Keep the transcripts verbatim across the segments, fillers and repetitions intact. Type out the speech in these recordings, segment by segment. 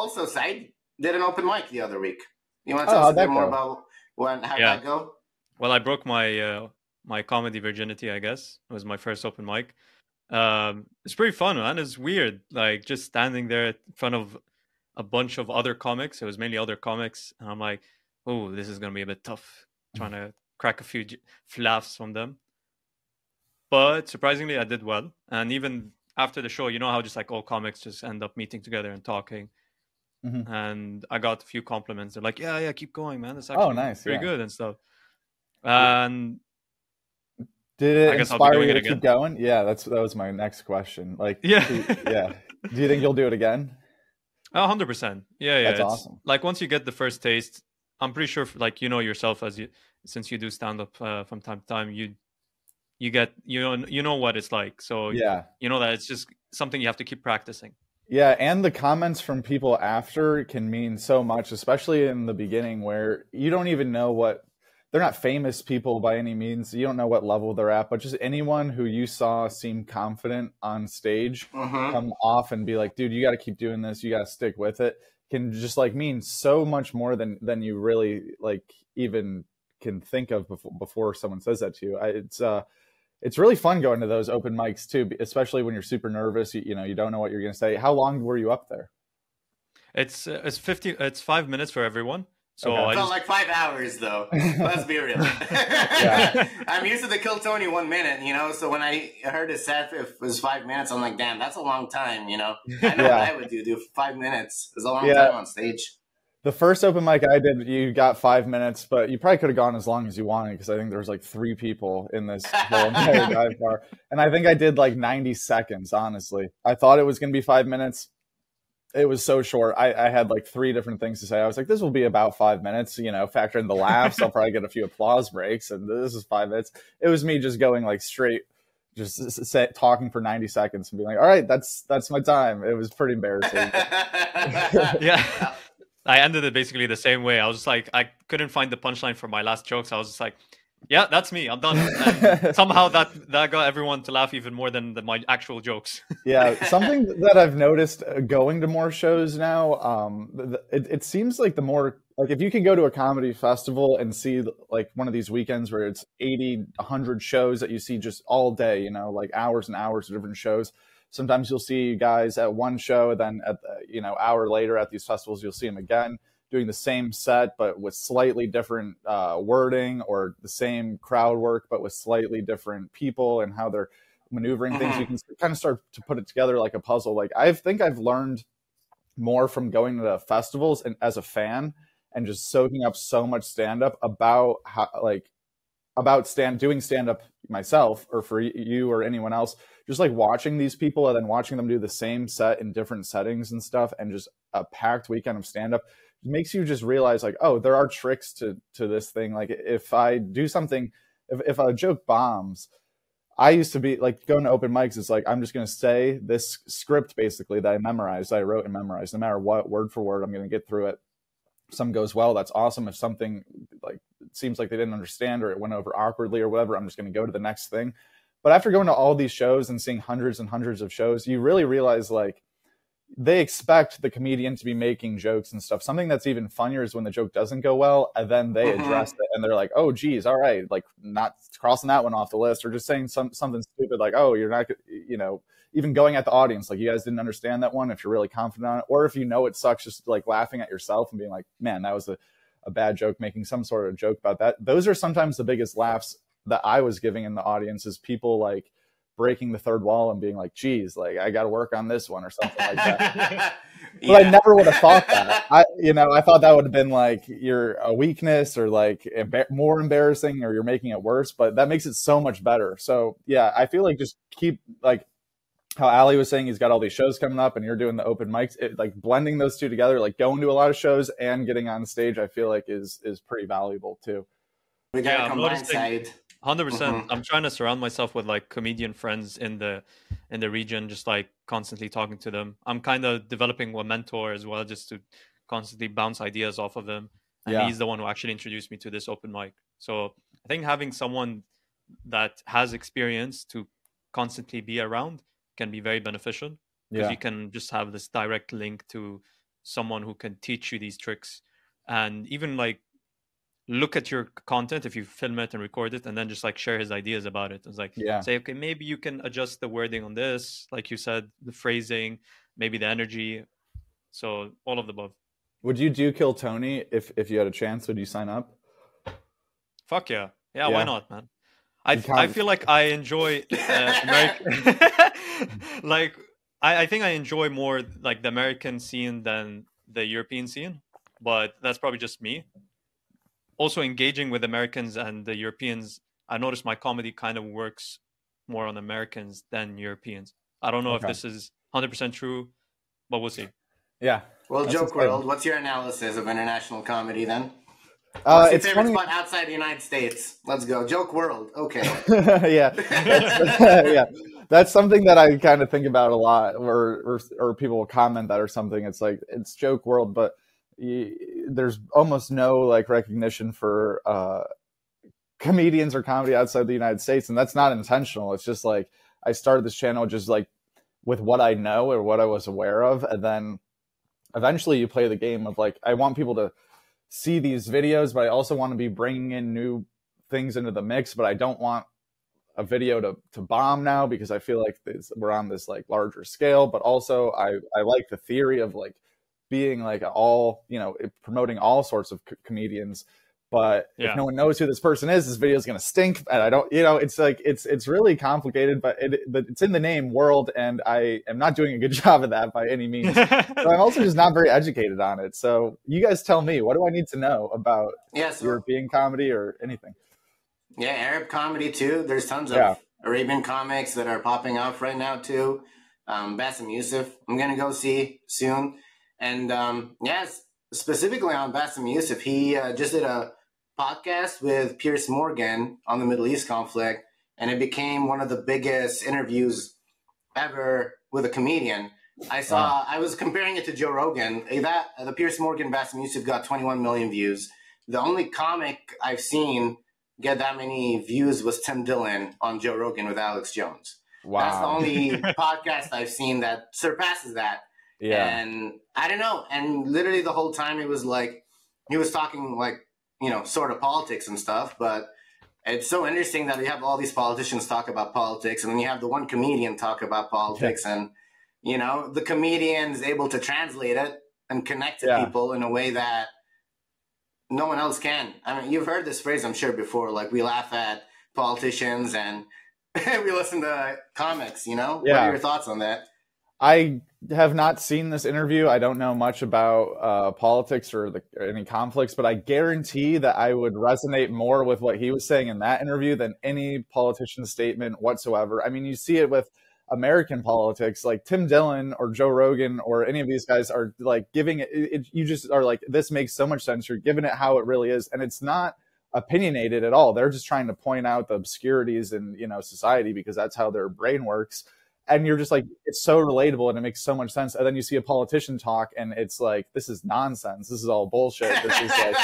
also, Said did an open mic the other week. You want to Oh, tell us how'd a bit that more go? about when how Yeah. that go? Well, I broke my uh, my comedy virginity, I guess. It was my first open mic. Um, it's pretty fun, man. It's weird, like just standing there in front of a bunch of other comics. It was mainly other comics, and I'm like, oh, this is gonna be a bit tough, trying to crack a few j- laughs from them. But surprisingly, I did well. And even after the show, you know how just like all comics just end up meeting together and talking. Mhm. And I got a few compliments. They're like, yeah, yeah, keep going, man. It's Oh, actually nice. pretty Yeah. good and stuff. And Did it I guess I'll be inspire doing you it to keep again. going? Yeah, that's that was my next question. Like, Yeah. do- yeah. Do you think you'll do it again? Oh, one hundred percent. Yeah, yeah. That's it's awesome. like once you get the first taste, I'm pretty sure, like, you know yourself as you, since you do stand up uh, from time to time, you, you get, you know, you know what it's like. So, Yeah. you know that it's just something you have to keep practicing. Yeah, and the comments from people after can mean so much, especially in the beginning where you don't even know what they're not famous people by any means. You don't know what level they're at, but just anyone who you saw seem confident on stage Mhm. come off and be like, dude, you got to keep doing this. You got to stick with it. Can just like mean so much more than than you really like even can think of before, before someone says that to you. I, it's uh it's really fun going to those open mics too, especially when you're super nervous. You, you know, you don't know what you're going to say. How long were you up there? It's uh, it's fifty. It's five minutes for everyone. So Okay. I Felt just like five hours though. Let's be real. Yeah. I'm used to the Kill Tony one minute, you know. So when I heard it set if it was five minutes, I'm like, damn, that's a long time, you know. I know Yeah. what I would do. Do five minutes is a long Yeah. time on stage. The first open mic I did, you got five minutes, but you probably could have gone as long as you wanted because I think there was like three people in this whole entire dive bar. And I think I did like ninety seconds, honestly. I thought it was going to be five minutes. It was so short. I, I had like three different things to say. I was like, this will be about five minutes, you know, factor in the laughs. I'll probably get a few applause breaks. And this is five minutes. It was me just going like straight, just s- s- say, talking for ninety seconds and being like, all right, that's that's my time. It was pretty embarrassing. yeah. I ended it basically the same way. I was just like, I couldn't find the punchline for my last jokes. I was just like, yeah, that's me. I'm done. And somehow that that got everyone to laugh even more than the, my actual jokes. Yeah, something that I've noticed uh, going to more shows now, um, th- th- it, it seems like the more, like if you can go to a comedy festival and see like one of these weekends where it's eighty, a hundred shows that you see just all day, you know, like hours and hours of different shows. Sometimes you'll see guys at one show, then at the, you know, hour later at these festivals, you'll see them again doing the same set, but with slightly different uh, wording, or the same crowd work, but with slightly different people and how they're maneuvering things. You can kind of start to put it together like a puzzle. Like I think I've learned more from going to festivals and as a fan and just soaking up so much stand up about how like about stand doing stand up myself, or for you or anyone else, just like watching these people and then watching them do the same set in different settings and stuff, and just a packed weekend of stand up makes you just realize like, oh, there are tricks to to this thing. Like if I do something, if, if a joke bombs, I used to be like going to open mics. It's like, I'm just going to say this script basically that I memorized, that I wrote and memorized, no matter what, word for word, I'm going to get through it. If something goes well, that's awesome. If something like it seems like they didn't understand or it went over awkwardly or whatever, I'm just going to go to the next thing. But after going to all these shows and seeing hundreds and hundreds of shows, you really realize like they expect the comedian to be making jokes and stuff. Something that's even funnier is when the joke doesn't go well and then they Mhm. address it and they're like, oh, geez, all right, like not crossing that one off the list, or just saying some something stupid like, oh, you're not, you know, even going at the audience, like you guys didn't understand that one, if you're really confident on it, or if you know it sucks, just like laughing at yourself and being like, man, that was a, a bad joke, making some sort of joke about that. Those are sometimes the biggest laughs that I was giving in the audience, is people like breaking the third wall and being like, geez, like I got to work on this one or something like that. But I never would have thought that. I, you know, I thought that would have been like you're a weakness or like emba- more embarrassing, or you're making it worse. But that makes it so much better. So yeah, I feel like just keep like how Ali was saying, he's got all these shows coming up, and you're doing the open mics. It, like blending those two together, like going to a lot of shows and getting on stage, I feel like is is pretty valuable too. We got Yeah, to I'm combine noticing- side. one hundred percent. Mhm. I'm trying to surround myself with like comedian friends in the in the region, just like constantly talking to them. I'm kind of developing a mentor as well, just to constantly bounce ideas off of him. And Yeah. he's the one who actually introduced me to this open mic. So I think having someone that has experience to constantly be around can be very beneficial, because Yeah. you can just have this direct link to someone who can teach you these tricks and even like look at your content if you film it and record it, and then just like share his ideas about it. It's like, Yeah. say, okay, maybe you can adjust the wording on this, like you said, the phrasing, maybe the energy. So all of the above. Would you do Kill Tony if if you had a chance? Would you sign up? Fuck yeah. Yeah, Yeah. why not, man? I You I can't- feel like I enjoy uh, American. Like I, I think I enjoy more like the American scene than the European scene, but that's probably just me. Also, engaging with Americans and the Europeans, I notice my comedy kind of works more on Americans than Europeans. I don't know Okay. if this is one hundred percent true, but we'll see. Yeah. Well, That's Joke exciting. World, what's your analysis of international comedy then? Uh, What's your it's favorite funny. spot outside the United States? Let's go. Joke World. Okay. yeah, that's, yeah. That's something that I kind of think about a lot, or, or or people will comment that or something. It's like it's Joke World, but y there's almost no like recognition for uh, comedians or comedy outside the United States, and that's not intentional. It's just like I started this channel just like with what I know or what I was aware of, and then eventually you play the game of like I want people to see these videos, but I also want to be bringing in new things into the mix, but I don't want a video to, to bomb now because I feel like this, we're on this like larger scale, but also I, I like the theory of like being like all, you know, promoting all sorts of co comedians. But Yeah. if no one knows who this person is, this video is going to stink. And I don't, you know, it's like, it's, it's really complicated, but it, but it's in the name World. And I am not doing a good job of that by any means. But I'm also just not very educated on it. So you guys tell me, what do I need to know about Yeah, so, European comedy or anything? yeah, Arab comedy too. There's tons of Yeah. Arabian comics that are popping off right now too. Um, Bassem Youssef, I'm gonna go see soon. And um, yes, specifically on Bassem Youssef, he uh, just did a podcast with Piers Morgan on the Middle East conflict, and it became one of the biggest interviews ever with a comedian. I saw. Wow. I was comparing it to Joe Rogan. Eh, That the Piers Morgan Bassem Youssef got twenty-one million views. The only comic I've seen get that many views was Tim Dillon on Joe Rogan with Alex Jones. Wow. That's the only podcast I've seen that surpasses that. yeah. And I don't know. And literally the whole time it was like, he was talking like, you know, sort of politics and stuff. But it's so interesting that you have all these politicians talk about politics, and then you have the one comedian talk about politics. And, you know, the comedian is able to translate it and connect to Yeah. people in a way that no one else can. I mean, you've heard this phrase, I'm sure, before. Like, we laugh at politicians and we listen to comics, you know? What Yeah. are your thoughts on that? I have not seen this interview. I don't know much about uh, politics or, the, or any conflicts, but I guarantee that I would resonate more with what he was saying in that interview than any politician's statement whatsoever. I mean, you see it with American politics, like Tim Dillon or Joe Rogan or any of these guys are like giving it, it you just are like, this makes so much sense. You're giving it how it really is. And it's not opinionated at all. They're just trying to point out the obscurities in, you know, society because that's how their brain works. And you're just like, it's so relatable and it makes so much sense. And then you see a politician talk and it's like, this is nonsense. This is all bullshit. This is like,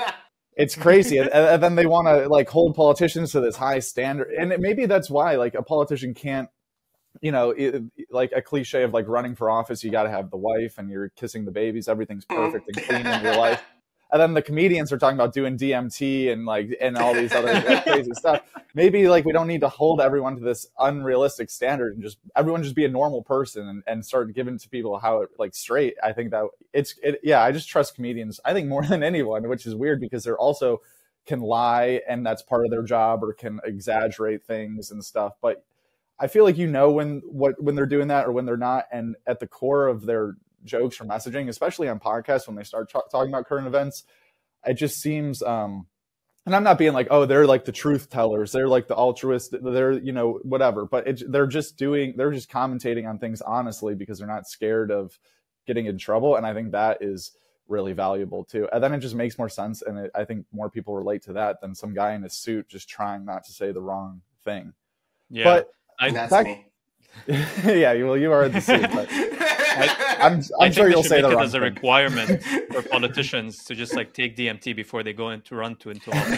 it's crazy. And, and then they want to like hold politicians to this high standard. And it, maybe that's why like a politician can't, you know, it, like a cliche of like running for office, you got to have the wife and you're kissing the babies. Everything's perfect and clean in your life. And then the comedians are talking about doing D M T and like, and all these other like, crazy stuff. Maybe like we don't need to hold everyone to this unrealistic standard and just everyone just be a normal person and, and start giving to people how it like straight. I think that it's, it, yeah, I just trust comedians. I think more than anyone, which is weird because they're also can lie and that's part of their job or can exaggerate things and stuff. But I feel like, you know, when, what, when they're doing that or when they're not, and at the core of their jokes or messaging, especially on podcasts, when they start talk, talking about current events, it just seems, um, and I'm not being like, oh, they're like the truth tellers. They're like the altruist. They're, you know, whatever, but it, they're just doing, they're just commentating on things honestly because they're not scared of getting in trouble. And I think that is really valuable too. And then it just makes more sense. And it, I think more people relate to that than some guy in a suit just trying not to say the wrong thing. Yeah. But I, That's back- me. yeah, well, you are in the suit, but I, I'm, I'm I sure think you'll they should say make the it wrong as a thing. requirement for politicians to just like take D M T before they go into run to into office.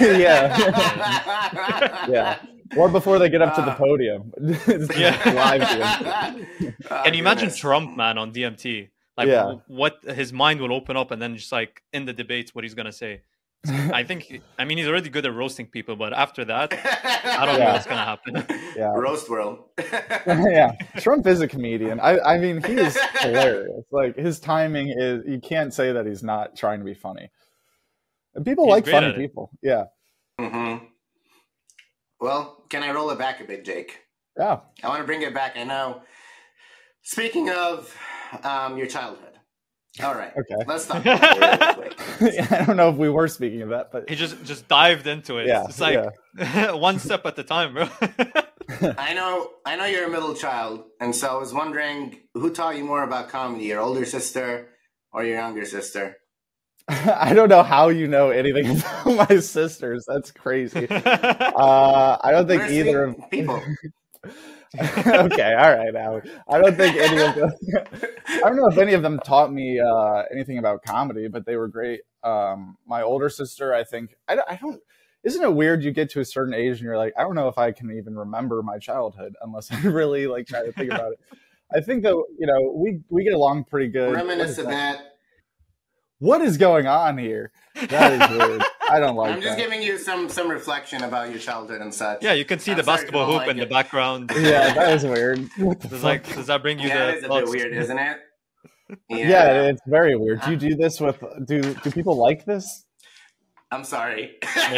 yeah, yeah, or before they get up to the Uh, podium. Yeah. Live D M T. Oh, Can you imagine goodness. Trump, man, on D M T? like Yeah. w- what his mind will open up, and then just like in the debates what he's gonna say. So I think he- I mean he's already good at roasting people, but after that, I don't know Yeah. what's gonna happen. Yeah. Roast world. Yeah, Trump is a comedian. I, I mean, he is hilarious. Like his timing is, you can't say that he's not trying to be funny. And people He's like great funny at it. people. Yeah, Mm-hmm. Well, can I roll it back a bit, Jake? yeah. I want to bring it back. I know. Speaking of um, your childhood. All right. Okay. Let's talk about it real quick. I don't know if we were speaking of that, but He just just dived into it. Yeah, It's like one step at a time, bro. I know I know you're a middle child, and so I was wondering who taught you more about comedy, your older sister or your younger sister? I don't know how you know anything about my sisters. That's crazy. Uh, I don't think We're either of sweet people. Okay, all right, Alex. I don't think any of them. I don't know if any of them taught me uh, anything about comedy, but they were great. Um, my older sister, I think, I, don't- I don't. Isn't it weird? You get to a certain age and you're like, I don't know if I can even remember my childhood unless I really like try to think about it. I think that you know we we get along pretty good. What Reminisce is of that? that. What is going on here? That is weird. I don't like I'm just that. giving you some some reflection about your childhood and such. Yeah, you can see I'm the sorry basketball if you don't hoop like in the it. background. Yeah, that is weird. What the Does fuck? like does that bring you Yeah, the it is a bit thoughts? weird, isn't it? Yeah, it's very weird. Do you do this with do do people like this? I'm sorry.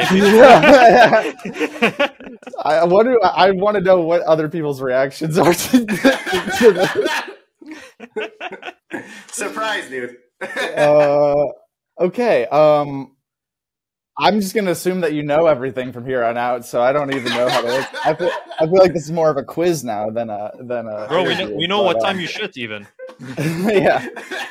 I what do I want to know what other people's reactions are to, to this. Surprise, dude. Uh, okay. Um, I'm just gonna assume that you know everything from here on out, so I don't even know how to. Look. I feel I feel like this is more of a quiz now than a than a. Bro, we know interview, we know but, what uh, time you shit even. Yeah.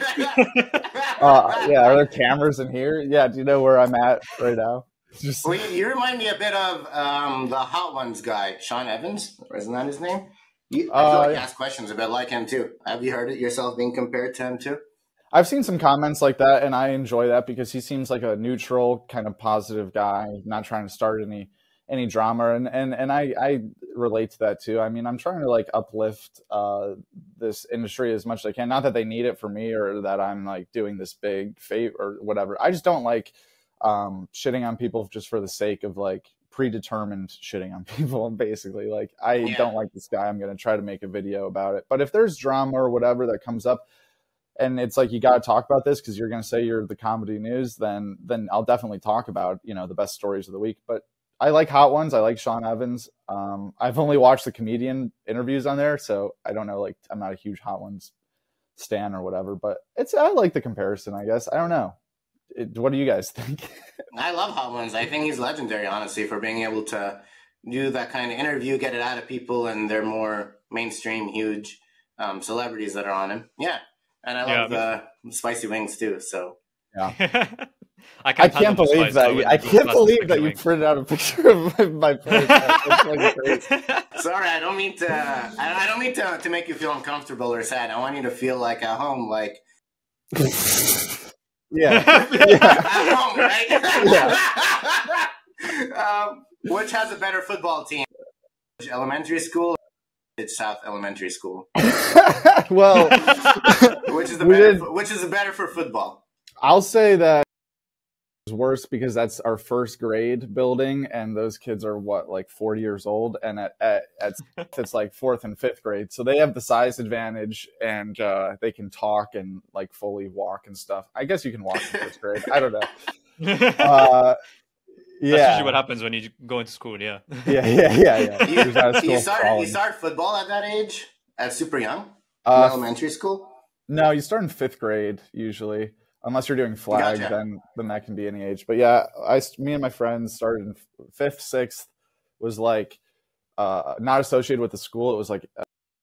Uh, yeah. Are there cameras in here? Yeah. Do you know where I'm at right now? Just Well, you, you remind me a bit of um, the Hot Ones guy, Sean Evans. Isn't that his name? You, I feel Uh, like you yeah. ask questions a bit like him too. Have you heard it yourself being compared to him too? I've seen some comments like that, and I enjoy that because he seems like a neutral, kind of positive guy, not trying to start any any drama, and and and I I relate to that too. I mean, I'm trying to like uplift uh, this industry as much as I can. Not that they need it for me or that I'm like doing this big favor or whatever. I just don't like um, shitting on people just for the sake of like predetermined shitting on people. Basically, like I Yeah. don't like this guy. I'm going to try to make a video about it. But if there's drama or whatever that comes up, and it's like you got to talk about this because you're going to say you're the comedy news, then then I'll definitely talk about, you know, the best stories of the week. But I like Hot Ones. I like Sean Evans. Um, I've only watched the comedian interviews on there, so I don't know. Like, I'm not a huge Hot Ones stan or whatever, but it's I like the comparison. I guess I don't know. It, what do you guys think? I love Hot Ones. I think he's legendary, honestly, for being able to do that kind of interview, get it out of people, and they're more mainstream, huge um, celebrities that are on him. Yeah. And I love Yeah. the spicy wings too. So I I can't, can't handle the believe spice, that. so you- wouldn't I do can't plastic believe that chicken you wings. printed out a picture of my, my face. That's fucking crazy. sorry, I don't mean to. I I don't mean to to make you feel uncomfortable or sad. I want you to feel like at home, like Yeah. at home, right? um, which has a better football team? Elementary school, or South Elementary School. Well, Which is the We better? did- For, which is the better for football? I'll say that it's worse because that's our first grade building, and those kids are what, like forty years old, and at at, at it's like fourth and fifth grade, so they have the size advantage, and uh, they can talk and like fully walk and stuff. I guess you can walk in first grade. I don't know. Uh, yeah, That's usually what happens when you go into school, yeah. yeah, yeah, yeah, yeah. You, Who's out of you school start crawling. you start football at that age, at super young, in Uh, elementary school. No, you start in fifth grade usually, unless you're doing flag. Gotcha. Then then that can be any age. But yeah, I me and my friends started in fifth, sixth was like uh, not associated with the school. It was like uh,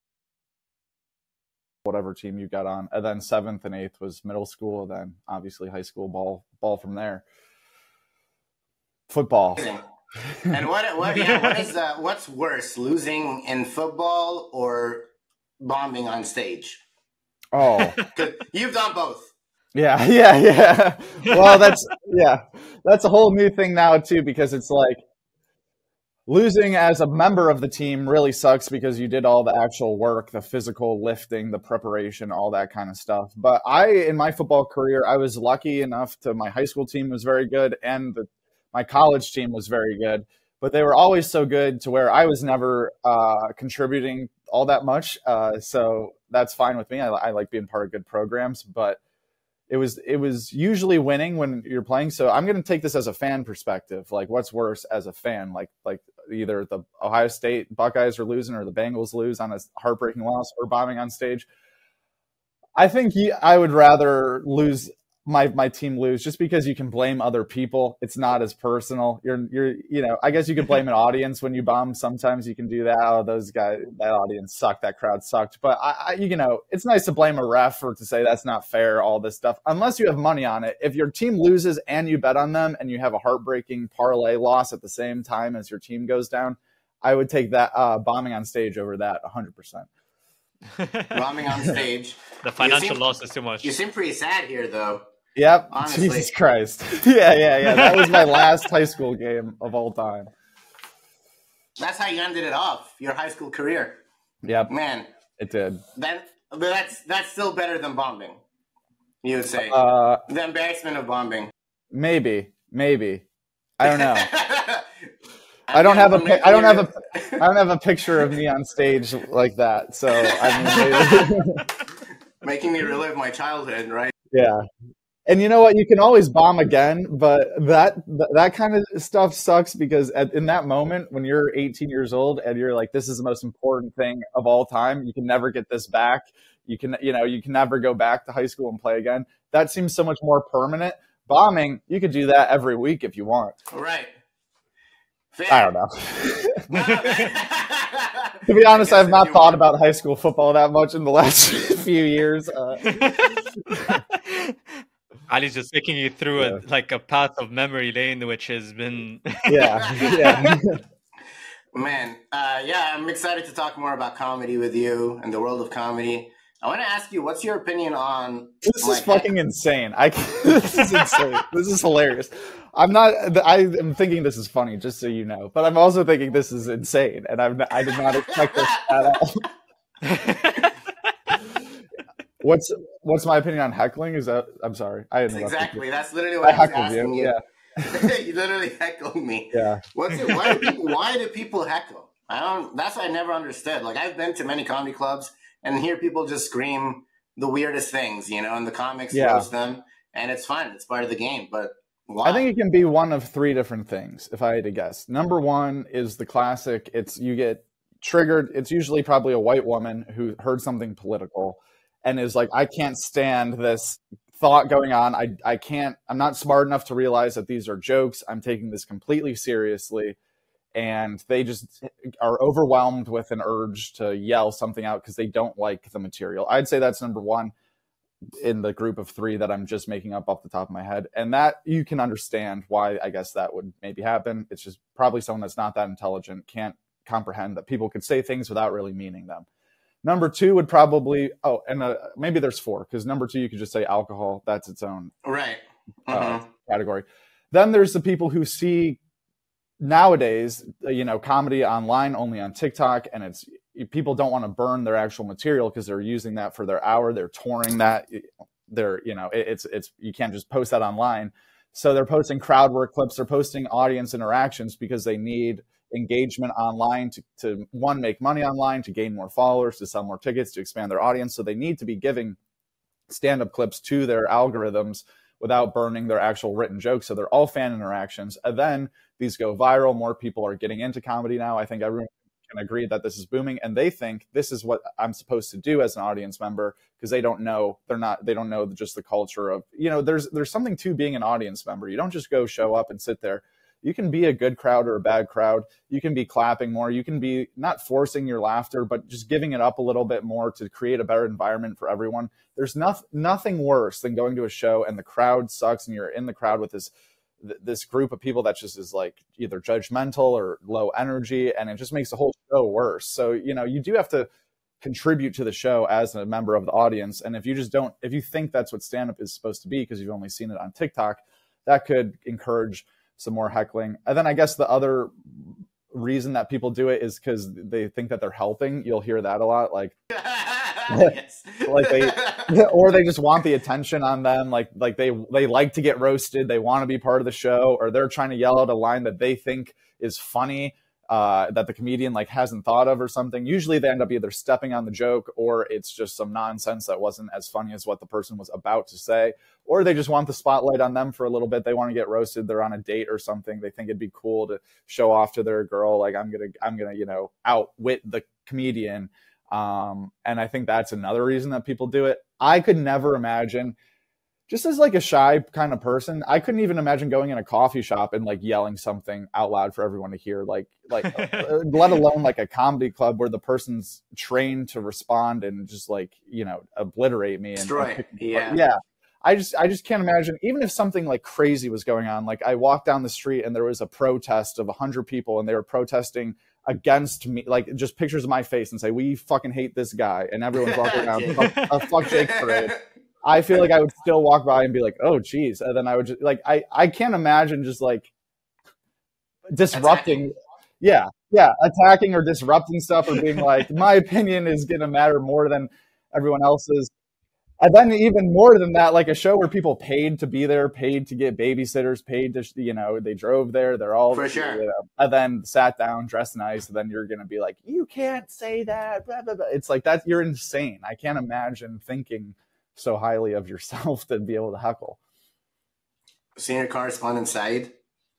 whatever team you got on, and then seventh and eighth was middle school. Then obviously high school ball ball from there. Football. And what what yeah, what is uh, what's worse, losing in football or bombing on stage? Oh. 'Cause you've done both. Yeah, yeah, yeah. Well, that's yeah, that's a whole new thing now too because it's like losing as a member of the team really sucks because you did all the actual work, the physical lifting, the preparation, all that kind of stuff. But I, in my football career, I was lucky enough to my high school team was very good and the, my college team was very good. But they were always so good to where I was never uh, contributing all that much. Uh, so that's fine with me. I, I like being part of good programs, but it was it was usually winning when you're playing. So I'm going to take this as a fan perspective. Like, what's worse as a fan? Like like either the Ohio State Buckeyes are losing or the Bengals lose on a heartbreaking loss or bombing on stage. I think he, I would rather lose my my team lose just because you can blame other people. It's not as personal. You're you're you know, I guess you could blame an audience when you bomb. Sometimes you can do that. Oh, those guys, that audience sucked. That crowd sucked. But I, I you know, it's nice to blame a ref or to say that's not fair. All this stuff, unless you have money on it. If your team loses and you bet on them and you have a heartbreaking parlay loss at the same time as your team goes down, I would take that uh, bombing on stage over that one hundred percent. Bombing on stage. The financial seem, loss is too much. You seem pretty sad here, though. Yep. Honestly. Jesus Christ. yeah, yeah, yeah. That was my last high school game of all time. That's how you ended it off, your high school career. Yep. Man. It did. That, but that's that's still better than bombing, you would say. Uh, the embarrassment of bombing. Maybe. Maybe. I don't know. I, I don't have a I don't have a a I don't have a picture of me on stage like that. So I mean, maybe. Making me relive my childhood, right? Yeah. And you know what? You can always bomb again, but that that kind of stuff sucks because at, in that moment when you're eighteen years old and you're like, this is the most important thing of all time, you can never get this back. You can, you know, you can never go back to high school and play again. That seems so much more permanent. Bombing, you could do that every week if you want. Right. Fair. I don't know. To be honest, I have not thought about high school football that much in the last few years. Uh, Ali's just taking you through yeah. a like a path of memory lane, which has been yeah, yeah. Man, uh, yeah, I'm excited to talk more about comedy with you and the world of comedy. I want to ask you, what's your opinion on? This like, is fucking insane. I this is insane. This is hilarious. I'm not. I am thinking this is funny, just so you know. But I'm also thinking this is insane, and I'm. I did not expect this at all. What's What's my opinion on heckling? Is that? I'm sorry. I didn't. Exactly. That's literally what I, I was asking you. you. Yeah. You literally heckled me. Yeah. What's it? Why do people? Why do people heckle? I don't. That's what I never understood. Like, I've been to many comedy clubs and hear people just scream the weirdest things, you know, and the comics Yeah. roast them, and it's fun. It's part of the game. But why? I think it can be one of three different things, if I had to guess. Number one is the classic. It's you get triggered. It's usually probably a white woman who heard something political and is like, I can't stand this thought going on. I, I can't, I'm not smart enough to realize that these are jokes. I'm taking this completely seriously. And they just are overwhelmed with an urge to yell something out because they don't like the material. I'd say that's number one in the group of three that I'm just making up off the top of my head. And that you can understand why I guess that would maybe happen. It's just probably someone that's not that intelligent, can't comprehend that people could say things without really meaning them. Number two would probably, oh, and uh, maybe there's four, because number two, you could just say alcohol. That's its own right uh, mm-hmm. category. Then there's the people who see nowadays, you know, comedy online only on TikTok, and it's people don't want to burn their actual material because they're using that for their hour. They're touring that. They're, you know, it, it's, it's, you can't just post that online. So they're posting crowd work clips. They're posting audience interactions because they need engagement online to, to one, make money online, to gain more followers, to sell more tickets, to expand their audience. So they need to be giving stand-up clips to their algorithms without burning their actual written jokes. So they're all fan interactions. And then these go viral. More people are getting into comedy now. I think everyone can agree that this is booming, and they think this is what I'm supposed to do as an audience member, because they don't know, they're not, they don't know just the culture of, you know, there's, there's something to being an audience member. You don't just go show up and sit there. You can be a good crowd or a bad crowd. You can be clapping more. You can be not forcing your laughter, but just giving it up a little bit more to create a better environment for everyone. There's nothing, nothing worse than going to a show and the crowd sucks and you're in the crowd with this, this group of people that just is like either judgmental or low energy, and it just makes the whole show worse. So, you know, you do have to contribute to the show as a member of the audience. And if you just don't, if you think that's what stand-up is supposed to be because you've only seen it on TikTok, that could encourage some more heckling. And then I guess the other reason that people do it is because they think that they're helping. You'll hear that a lot, like, yes. like they, or they just want the attention on them. Like, like they, they like to get roasted. They want to be part of the show, or they're trying to yell out a line that they think is funny, uh, that the comedian like hasn't thought of or something. Usually they end up either stepping on the joke, or it's just some nonsense that wasn't as funny as what the person was about to say, or they just want the spotlight on them for a little bit. They want to get roasted. They're on a date or something. They think it'd be cool to show off to their girl, like, I'm gonna, I'm gonna, you know, outwit the comedian. Um, and I think that's another reason that people do it. I could never imagine, just as like a shy kind of person, I couldn't even imagine going in a coffee shop and like yelling something out loud for everyone to hear, like, like, let alone like a comedy club where the person's trained to respond and just like, you know, obliterate me. And, Destroy. and Yeah. Yeah. I just, I just can't imagine, even if something like crazy was going on, like I walked down the street and there was a protest of a hundred people and they were protesting against me, like just pictures of my face and say, we fucking hate this guy. And everyone's walking around, fuck, uh, fuck Jake parade. I feel like I would still walk by and be like, oh, geez. And then I would just like, I, I can't imagine just like disrupting. Attacking. Yeah. Yeah. Attacking or disrupting stuff, or being like, my opinion is going to matter more than everyone else's. And then even more than that, like a show where people paid to be there, paid to get babysitters, paid to, you know, they drove there. They're all, for sure. You know, and then sat down, dressed nice. And then you're going to be like, you can't say that. Blah, blah, blah. It's like that. You're insane. I can't imagine thinking so highly of yourself to be able to heckle. Senior correspondent Saeed.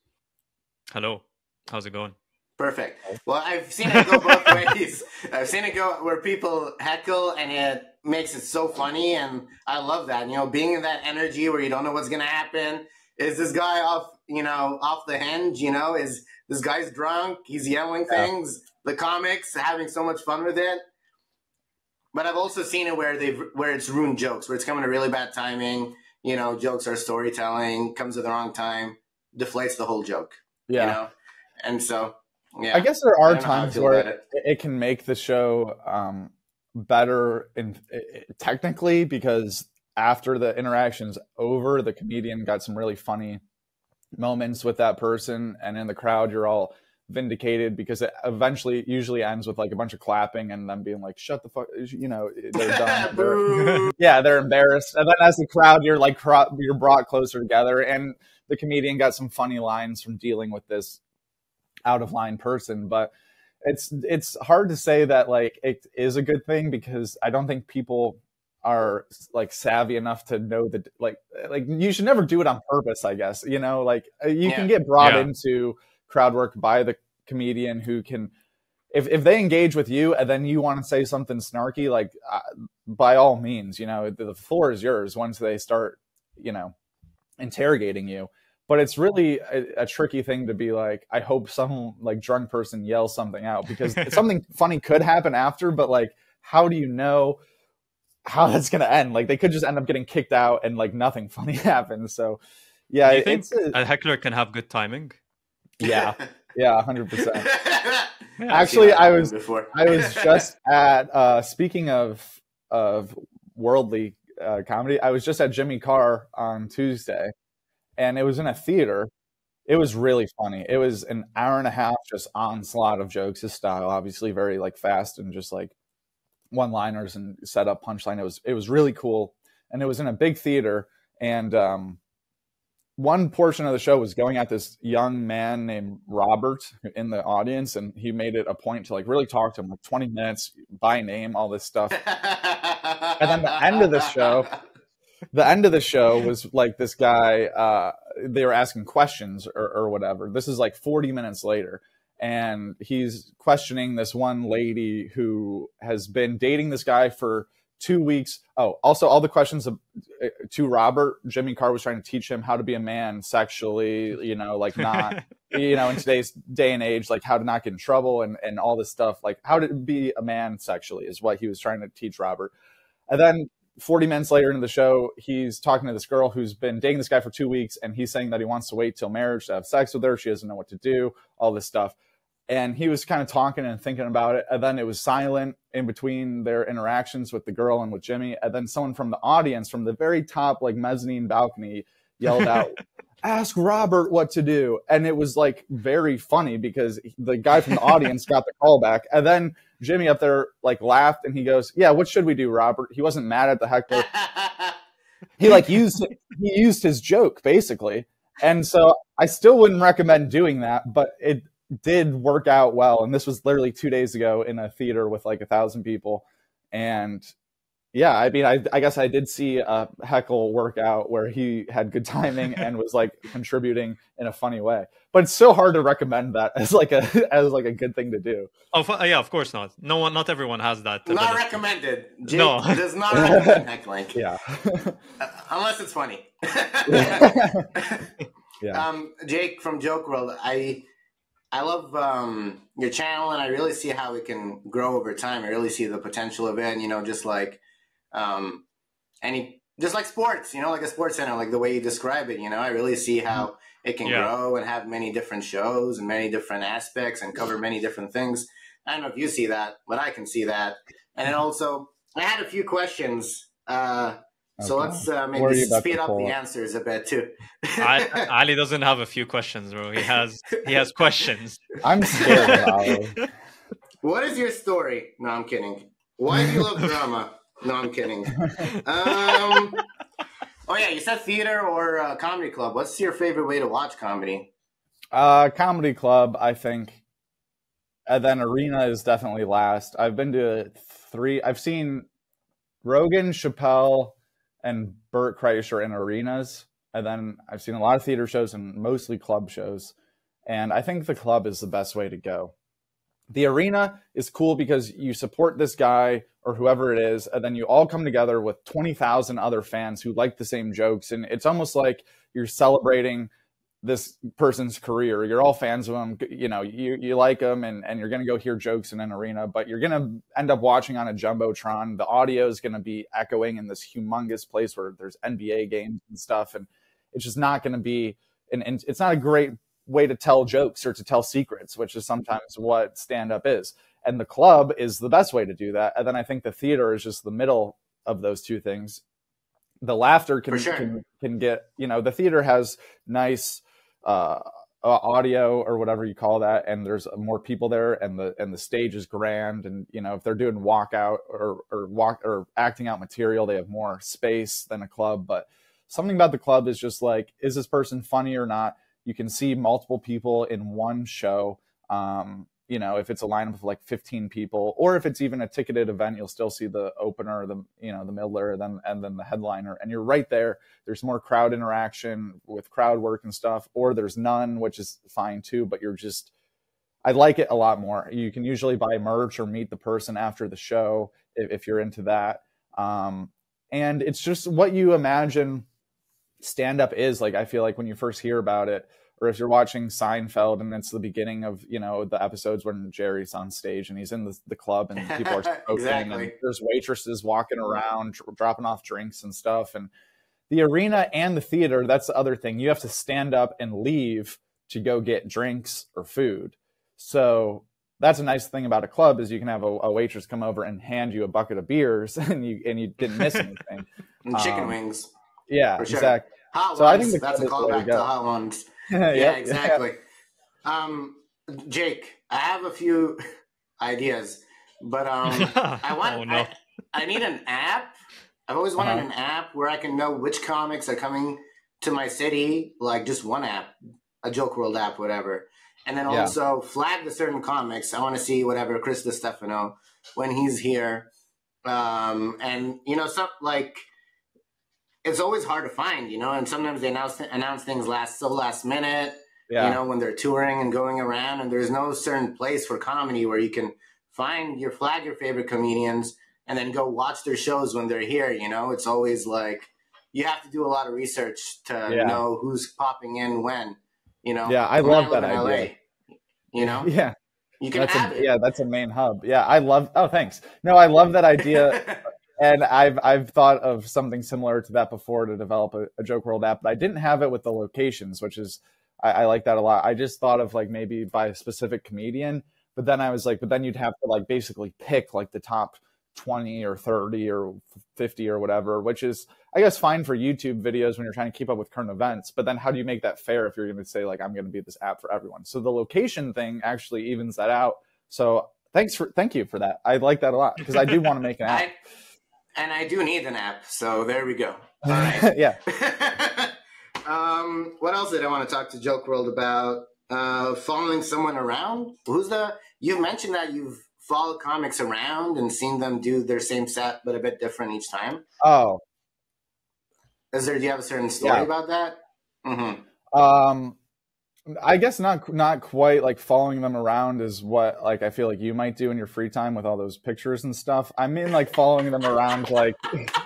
Hello. How's it going? Perfect. Well, I've seen it go both ways. I've seen it go where people heckle and it makes it so funny, and I love that. You know, being in that energy where you don't know what's gonna happen. Is this guy off, you know, off the hinge? You know, is this guy's drunk? He's yelling things. Yeah. The comics having so much fun with it. But I've also seen it where they've where it's ruined jokes, where it's coming to really bad timing. You know, jokes are storytelling, comes at the wrong time, deflates the whole joke. Yeah. You know? And so, yeah. I guess there are I times where it. it can make the show um, better in, it, technically, because after the interaction's over, the comedian got some really funny moments with that person, and in the crowd, you're all vindicated, because it eventually usually ends with like a bunch of clapping and them being like, shut the fuck, you know, they're done. They're, yeah, they're embarrassed. And then as the crowd, you're like, you're brought closer together, and the comedian got some funny lines from dealing with this out of line person. But it's, it's hard to say that like it is a good thing, because I don't think people are like savvy enough to know that like, like you should never do it on purpose, I guess, you know, like you yeah. can get brought yeah. into crowd work by the comedian who can, if, if they engage with you and then you want to say something snarky, like uh, by all means, you know, the, the floor is yours once they start, you know, interrogating you. But it's really a, a tricky thing to be like, I hope some like drunk person yells something out, because something funny could happen after, but like, how do you know how that's going to end? Like they could just end up getting kicked out and like nothing funny happens. So yeah, do you think it's a, a heckler can have good timing? Yeah. Yeah. A hundred percent. Actually, I was, before. I was just at, uh, speaking of, of worldly uh, comedy, I was just at Jimmy Carr on Tuesday, and it was in a theater. It was really funny. It was an hour and a half, just onslaught of jokes, his style, obviously very like fast and just like one-liners and set up punchline. It was, it was really cool. And it was in a big theater. And, um, one portion of the show was going at this young man named Robert in the audience, and he made it a point to like really talk to him like twenty minutes by name, all this stuff. And then the end of the show, the end of the show was like this guy, uh, they were asking questions or, or whatever. This is like forty minutes later, and he's questioning this one lady who has been dating this guy for two weeks. Oh, also all the questions of, uh, to Robert, Jimmy Carr was trying to teach him how to be a man sexually, you know, like not, you know, in today's day and age, like how to not get in trouble and, and all this stuff, like how to be a man sexually is what he was trying to teach Robert. And then forty minutes later into the show, he's talking to this girl who's been dating this guy for two weeks. And he's saying that he wants to wait till marriage to have sex with her. She doesn't know what to do, all this stuff. And he was kind of talking and thinking about it. And then it was silent in between their interactions with the girl and with Jimmy. And then someone from the audience, from the very top, like mezzanine balcony, yelled out, ask Robert what to do. And it was like very funny because the guy from the audience got the call back. And then Jimmy up there like laughed and he goes, yeah, what should we do, Robert? He wasn't mad at the heckler. He like used he used his joke basically. And so I still wouldn't recommend doing that, but it did work out well. And this was literally two days ago in a theater with like a thousand people. And yeah, I mean, I, I guess I did see a heckle work out where he had good timing and was like contributing in a funny way. But it's so hard to recommend that as like a as like a good thing to do. Oh yeah, of course not. No one, not everyone has that. Not ability. recommended. Jake No. does not recommend heckling. Yeah. Uh, unless it's funny. Yeah. Um, Jake from Joke World, I I love um, your channel, and I really see how it can grow over time. I really see the potential of it, and, you know, just like um, any, just like sports, you know, like a sports center, like the way you describe it, you know, I really see how it can Yeah. grow and have many different shows and many different aspects and cover many different things. I don't know if you see that, but I can see that. And then also, I had a few questions. Uh, so Okay. let's uh, What are maybe you about speed to up pull the up? answers a bit too. I, Ali doesn't have a few questions, bro. He has he has questions. I'm scared of Ali. What is your story? No, I'm kidding. Why do you love drama? No, I'm kidding. Um, oh yeah, you said theater or uh, comedy club. What's your favorite way to watch comedy? Uh, comedy club, I think. And then arena is definitely last. I've been to three. I've seen Rogan, Chappelle, and Burt Kreischer in arenas. And then I've seen a lot of theater shows and mostly club shows. And I think the club is the best way to go. The arena is cool because you support this guy or whoever it is, and then you all come together with twenty thousand other fans who like the same jokes. And it's almost like you're celebrating this person's career. You're all fans of them. You know, you, you like them, and, and you're going to go hear jokes in an arena, but you're going to end up watching on a Jumbotron. The audio is going to be echoing in this humongous place where there's N B A games and stuff. And it's just not going to be, and, and it's not a great way to tell jokes or to tell secrets, which is sometimes what stand-up is. And the club is the best way to do that. And then I think the theater is just the middle of those two things. The laughter can, For sure. can, can get, you know, the theater has nice uh, audio or whatever you call that. And there's more people there, and the, and the stage is grand. And, you know, if they're doing walkout or, or walk or acting out material, they have more space than a club. But something about the club is just like, is this person funny or not? You can see multiple people in one show. Um, you know, if it's a lineup of like fifteen people, or if it's even a ticketed event, you'll still see the opener, the, you know, the middler, then, and then the headliner, and you're right there. There's more crowd interaction with crowd work and stuff, or there's none, which is fine too, but you're just, I like it a lot more. You can usually buy merch or meet the person after the show if, if you're into that. Um, and it's just what you imagine stand-up is like. I feel like when you first hear about it, or if you're watching Seinfeld and it's the beginning of, you know, the episodes when Jerry's on stage and he's in the, the club and people are smoking Exactly. and there's waitresses walking around dropping off drinks and stuff. And the arena and the theater, that's the other thing. You have to stand up and leave to go get drinks or food. So that's a nice thing about a club, is you can have a, a waitress come over and hand you a bucket of beers and you and you didn't miss anything. And chicken Um, wings. Yeah, For sure. exactly. Hot So I ones. think the That's a club is the way callback to to go. hot ones. yeah, Yeah, exactly. Um, Jake, I have a few ideas, but um, I want Oh, no. I, I need an app. I've always wanted Uh-huh. an app where I can know which comics are coming to my city, like just one app, a Joke World app, whatever. And then Yeah. also flag the certain comics. I want to see whatever Chris DiStefano when he's here. Um, and you know, some like it's always hard to find, you know, and sometimes they announce announce things last so last minute. Yeah. You know, when they're touring and going around, and there's no certain place for comedy where you can find your flag your favorite comedians and then go watch their shows when they're here. You know, it's always like you have to do a lot of research to Yeah. know who's popping in when. You know, Yeah, I When love live that in L A, idea. you know, Yeah, you can that's have a it. yeah, that's a main hub. Yeah, I love. Oh, thanks. No, I love that idea, and I've I've thought of something similar to that before to develop a, a Joke World app, but I didn't have it with the locations, which is I, I like that a lot. I just thought of like maybe by a specific comedian, but then I was like, but then you'd have to like basically pick like the top twenty or thirty or fifty or whatever, which is, I guess, fine for YouTube videos when you're trying to keep up with current events. But then how do you make that fair if you're going to say, like, I'm going to be this app for everyone? So the location thing actually evens that out. So thanks for, thank you for that. I like that a lot because I do want to make an app. I, and I do need an app. So there we go. All right. Yeah. um, what else did I want to talk to Joke World about? Uh, following someone around? Who's the, you mentioned that you've followed comics around and seen them do their same set, but a bit different each time. Oh, Is there, do you have a certain story yeah. about that? Mm-hmm. Um, I guess not, not quite like following them around is what, like, I feel like you might do in your free time with all those pictures and stuff. I mean, like following them around, like,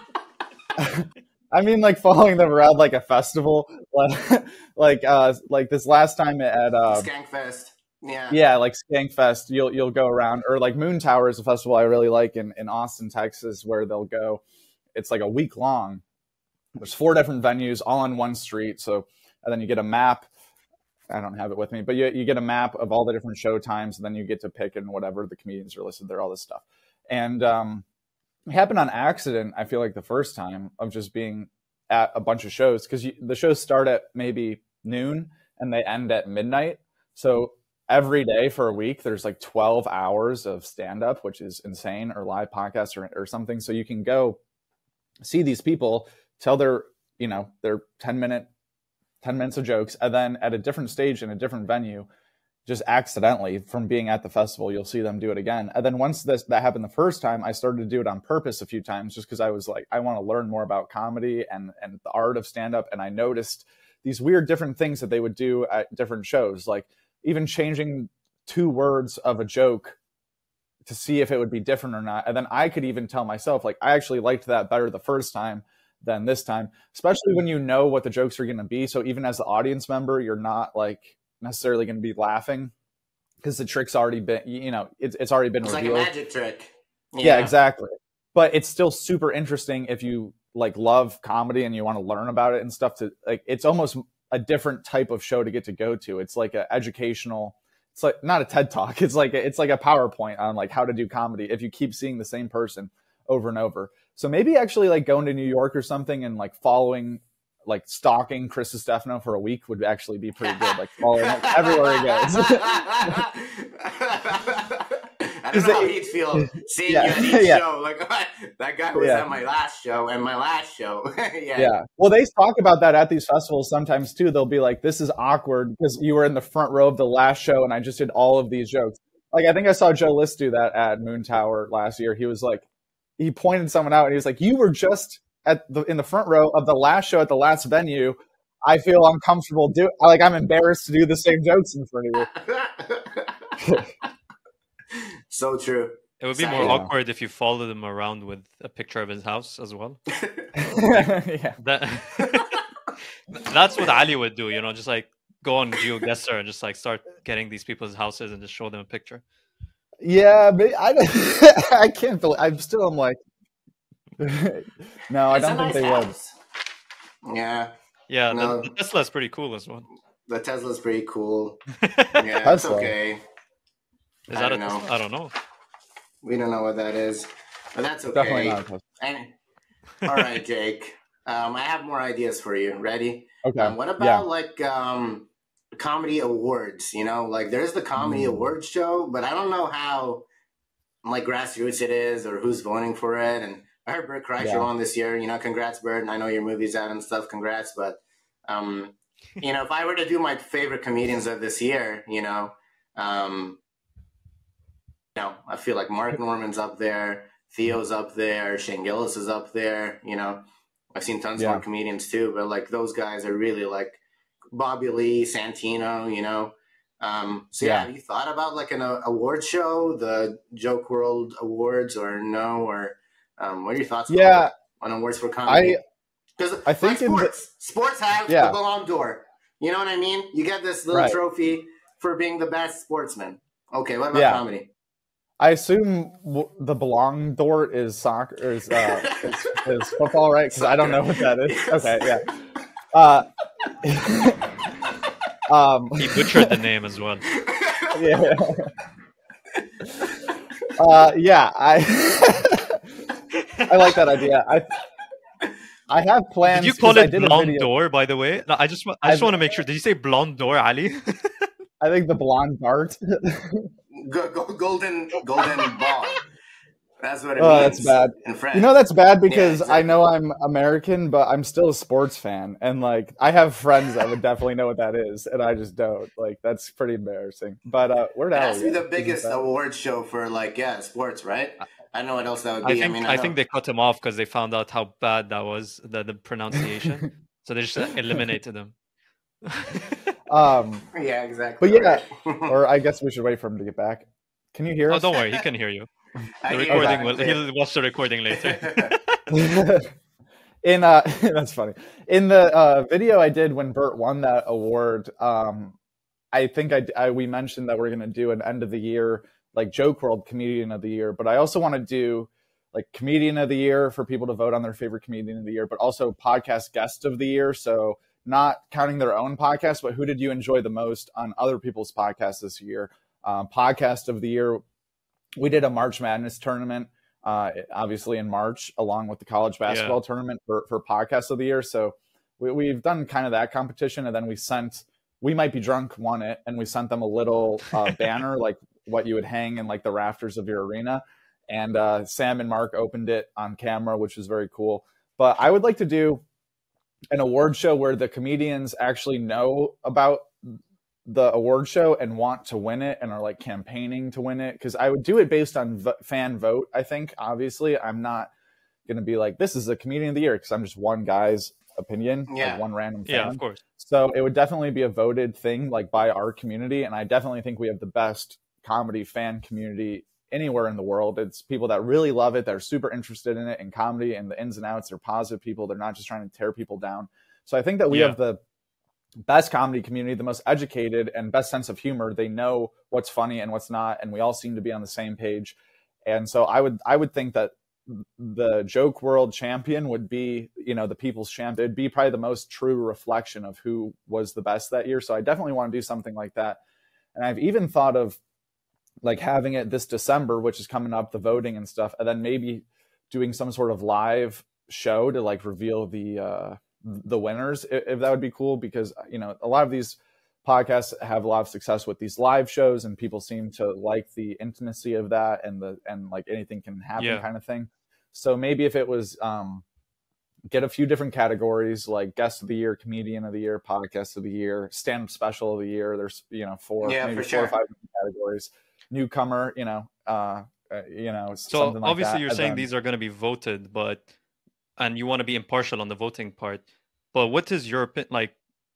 I mean, like following them around like a festival, like, like, uh, like this last time at, uh, Skankfest. Yeah. Yeah, like Skankfest, you'll you'll go around, or like Moon Tower is a festival I really like in, in Austin, Texas, where they'll go. It's like a week long. There's four different venues all on one street. So, and then you get a map. I don't have it with me, but you you get a map of all the different show times, and then you get to pick and whatever the comedians are listed there, all this stuff. And um, it happened on accident. I feel like the first time of just being at a bunch of shows because the shows start at maybe noon and they end at midnight. So every day for a week, there's like twelve hours of stand-up, which is insane, or live podcasts or, or something. So you can go see these people tell their, you know, their ten minute, ten minutes of jokes. And then at a different stage in a different venue, just accidentally from being at the festival, you'll see them do it again. And then once this that happened the first time, I started to do it on purpose a few times just because I was like, I want to learn more about comedy and, and the art of stand-up. And I noticed these weird different things that they would do at different shows, like even changing two words of a joke to see if it would be different or not. And then I could even tell myself, like, I actually liked that better the first time than this time, especially when you know what the jokes are going to be. So even as the audience member, you're not like necessarily going to be laughing because the trick's already been, you know, it's, it's already been It's revealed. like a magic trick. Yeah. yeah, exactly. But it's still super interesting if you like love comedy and you want to learn about it and stuff. To like, it's almost a different type of show to get to go to. It's like an educational, it's like not a TED Talk. It's like, a, it's like a PowerPoint on like how to do comedy if you keep seeing the same person over and over. So maybe actually like going to New York or something and like following, like stalking Chris Stefano for a week would actually be pretty good. Like following him everywhere he goes. I don't know how he'd feel seeing yeah, you at each yeah. show. Like, that guy was yeah. at my last show and my last show. yeah. yeah. Well, they talk about that at these festivals sometimes too. They'll be like, this is awkward because you were in the front row of the last show and I just did all of these jokes. Like, I think I saw Joe List do that at Moon Tower last year. He was like, he pointed someone out and he was like, you were just at the, in the front row of the last show at the last venue. I feel uncomfortable. Do like, I'm embarrassed to do the same jokes in front of you. So true. It would be Sorry. more Yeah. awkward if you followed him around with a picture of his house as well. yeah. That that's what Ali would do, you know, just like go on GeoGuessr and just like start getting these people's houses and just show them a picture. Yeah, but I, I can't believe, I'm still, I'm like, no, I It's a don't think nice they house. Yeah. Yeah, No. the, the Tesla's pretty cool as well. The Tesla's pretty cool. Yeah, that's Tesla. okay. Is I that a don't know. Tesla? I don't know. We don't know what that is, but that's okay. Definitely not a Tesla. And, all right, Jake. Um, I have more ideas for you. Ready? Okay. Um, what about Yeah. like um, comedy awards? You know, like there's the comedy Mm. awards show, but I don't know how like grassroots it is or who's voting for it. And I heard Bert Kreischer Yeah. on this year. You know, congrats, Bert. And I know your movie's out and stuff. Congrats, but um, you know, if I were to do my favorite comedians of this year, you know, um, you know, I feel like Mark Norman's up there, Theo's up there, Shane Gillis is up there. You know, I've seen tons Yeah. more comedians too, but like those guys are really like Bobby Lee, Santino. You know, um, so yeah, Yeah. have you thought about like an uh, award show, the Joke World Awards, or no, or um, what are your thoughts? Yeah. on awards for comedy? I, Because I think in the- sports, sports have Yeah. the Ballon d'Or. You know what I mean? You get this little Right. trophy for being the best sportsman. Okay, what about Yeah. comedy? I assume w- the Ballon d'Or is soccer, is, uh, is, is football, right? Because I don't know what that is. Yes. Okay, yeah. Uh, um, He butchered the name as well. yeah. Uh, yeah, I I like that idea. I I have plans. Did you call 'cause I it did a Blonde video. Door, by the way? No, I just, wa- I just I've- want to make sure. Did you say Blonde Door, Ali? I think the blonde Bart. Go, go, golden golden ball. That's what it Oh, means that's bad. in French. You know that's bad because exactly. I know I'm American, but I'm still a sports fan, and like I have friends that would definitely know what that is, and I just don't. Like that's pretty embarrassing. But uh, where'd It Ali has to be go? the biggest Isn't that- award show for like yeah sports, right? I don't know what else that would I be. I, think mean, I, I, think know- they cut him off because they found out how bad that was, the, the pronunciation. So they just eliminated him. Um, yeah, exactly. but yeah, right. or I guess we should wait for him to get back. Can you hear Oh, us? don't worry, he can hear you. I The hear recording that, will. yeah. He'll watch the recording later. In uh, that's funny. In the uh, video I did when Bert won that award, um, I think I, I we mentioned that we're gonna do an end of the year like Joke World Comedian of the Year, but I also want to do like Comedian of the Year for people to vote on their favorite Comedian of the Year, but also Podcast Guest of the Year. So not counting their own podcast, but who did you enjoy the most on other people's podcasts this year? Um, podcast of the Year. We did a March Madness tournament, uh, obviously in March, along with the college basketball Yeah. tournament for, for podcast of the year. So we, we've done kind of that competition. And then we sent, We Might Be Drunk won it. And we sent them a little uh, banner, like what you would hang in like the rafters of your arena. And uh, Sam and Mark opened it on camera, which was very cool. But I would like to do an award show where the comedians actually know about the award show and want to win it and are like campaigning to win it, because I would do it based on v- fan vote. I think obviously I'm not going to be like, this is a comedian of the year, because I'm just one guy's opinion, Yeah. like one random fan. Yeah, of course. So it would definitely be a voted thing, like by our community, and I definitely think we have the best comedy fan community anywhere in the world. It's people that really love it, they're super interested in it, in comedy and the ins and outs. They're positive people, they're not just trying to tear people down. So I think that we Yeah. have the best comedy community, the most educated and best sense of humor. They know what's funny and what's not, and we all seem to be on the same page. And so I would I would think that the Joke World champion would be, you know, the people's champ. It'd be probably the most true reflection of who was the best that year. So I definitely want to do something like that. And I've even thought of like having it this December, which is coming up, the voting and stuff, and then maybe doing some sort of live show to like reveal the uh the winners, if that would be cool, because you know a lot of these podcasts have a lot of success with these live shows, and people seem to like the intimacy of that, and the and like anything can happen Yeah. kind of thing. So maybe if it was um get a few different categories, like guest of the year, comedian of the year, podcast of the year, stand-up special of the year. There's you know four Yeah, maybe for four or sure. five different categories. Newcomer, you know, uh, uh you know, So something like obviously that. you're And saying then- these are going to be voted, but and you want to be impartial on the voting part. But what is your opinion? Like,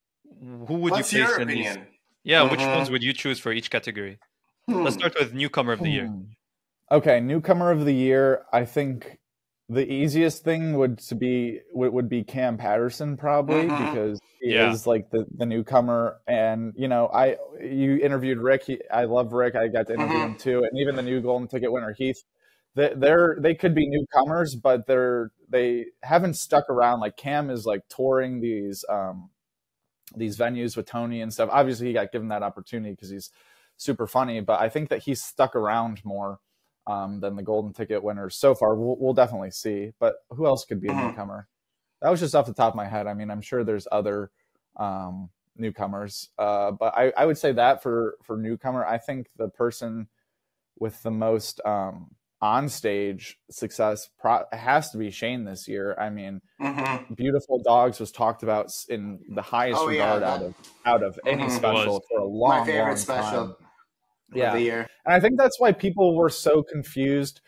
who would What's you place your in these? opinion? Yeah, which Mhm. ones would you choose for each category? Let's Hmm. start with newcomer of the year. Hmm. Okay, newcomer of the year. I think the easiest thing would to be would, would be Cam Patterson, probably, Mhm. because he Yeah. is like the, the newcomer. And you know, I you interviewed Rick. He, I love Rick. I got to interview Mhm. him too, and even the new Golden Ticket winner Heath. They, they're they could be newcomers, but they're they haven't stuck around. Like Cam is like touring these um these venues with Tony and stuff. Obviously, he got given that opportunity because he's super funny, but I think that he's stuck around more um, than the Golden Ticket winners so far. We'll, we'll definitely see. But who else could be a Mhm. newcomer? That was just off the top of my head. I mean, I'm sure there's other um, newcomers, uh, but I, I would say that for for newcomer, I think the person with the most um, on stage success pro- has to be Shane this year. I mean, Mhm. Beautiful Dogs was talked about in the highest Oh, yeah, regard out that- of out of any Mhm. special Was. for a long, My favorite long special time. of Yeah, the year. and I think that's why people were so confused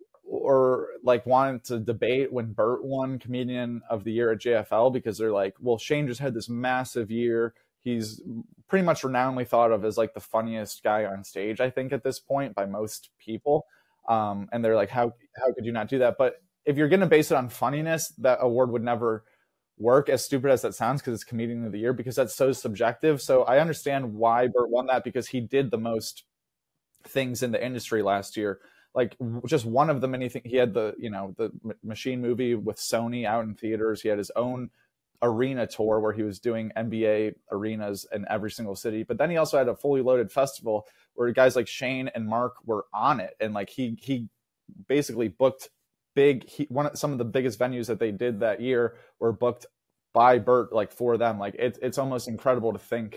or like wanted to debate when Bert won Comedian of the Year at J F L, because they're like, well, Shane just had this massive year. He's pretty much renownedly thought of as like the funniest guy on stage, I think, at this point by most people. Um, and they're like, how how could you not do that? But if you're going to base it on funniness, that award would never work, as stupid as that sounds, because it's Comedian of the Year, because that's so subjective. So I understand why Bert won that, because he did the most things in the industry last year. Like just one of the many things, he had the, you know, the M- Machine movie with Sony out in theaters. He had his own arena tour where he was doing N B A arenas in every single city. But then he also had a fully loaded festival where guys like Shane and Mark were on it. And like he, he basically booked big, he, one some of the biggest venues that they did that year were booked by Bert, like for them. Like it's it's almost incredible to think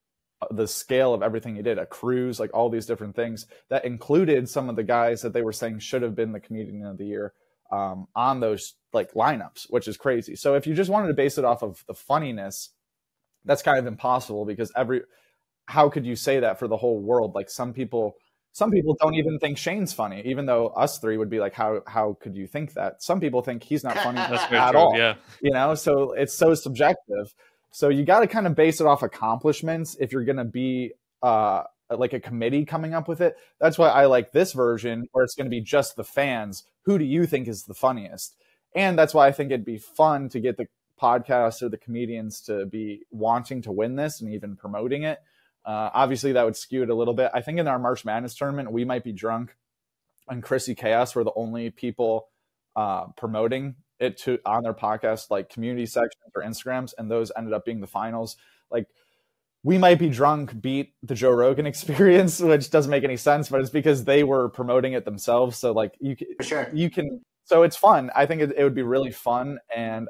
the scale of everything he did, a cruise, like all these different things that included some of the guys that they were saying should have been the comedian of the year um, on those like lineups, which is crazy. So if you just wanted to base it off of the funniness, that's kind of impossible because every, how could you say that for the whole world? Like some people, some people don't even think Shane's funny, even though us three would be like, how, how could you think that? Some people think he's not funny That's very at true, all, yeah. you know? So it's so subjective. So you got to kind of base it off accomplishments if you're going to be uh, like a committee coming up with it. That's why I like this version where it's going to be just the fans. Who do you think is the funniest? And that's why I think it'd be fun to get the podcasts or the comedians to be wanting to win this and even promoting it. Uh, obviously, that would skew it a little bit. I think in our March Madness tournament, we might be drunk, and Chrissy Chaos were the only people uh, promoting it to on their podcast, like community sections or Instagrams, and those ended up being the finals. Like we might be drunk beat the Joe Rogan Experience, which doesn't make any sense, but it's because they were promoting it themselves. So like you can, sure. you can, so it's fun. I think it, it would be really fun. And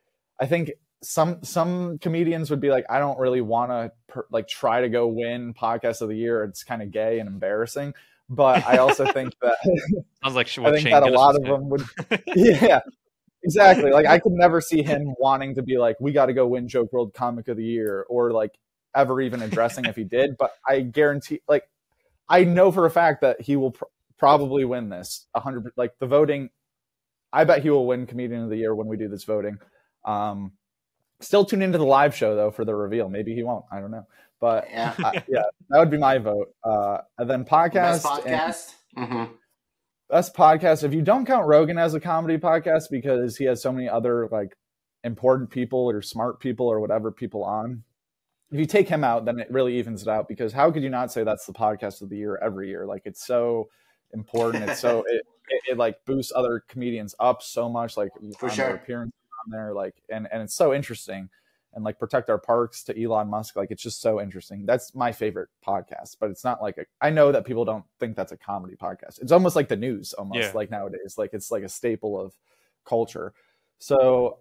I think some, some comedians would be like, I don't really want to per, like try to go win podcast of the year. It's kind of gay and embarrassing. But I also think that sounds like I think Shane that a lot of them would, yeah. Exactly. Like I could never see him wanting to be like, we got to go win Joke World Comic of the Year or like ever even addressing if he did. But I guarantee, like, I know for a fact that he will pr- probably win this a hundred, like the voting. I bet he will win Comedian of the Year when we do this voting. Um, still tune into the live show though, for the reveal. Maybe he won't, I don't know. But yeah, I, yeah, that would be my vote. Uh, and then podcast. Best podcast. And, mm-hmm. Best podcast, if you don't count Rogan as a comedy podcast because he has so many other like important people or smart people or whatever people on. If you take him out, then it really evens it out because how could you not say that's the podcast of the year every year? Like it's so important. It's so it, it, it like boosts other comedians up so much, like for on sure. their appearance on there, like and and it's so interesting. And like Protect Our Parks to Elon Musk, like it's just so interesting. That's my favorite podcast, but it's not like a, I know that people don't think that's a comedy podcast. It's almost like the news, almost yeah. like nowadays, like it's like a staple of culture. So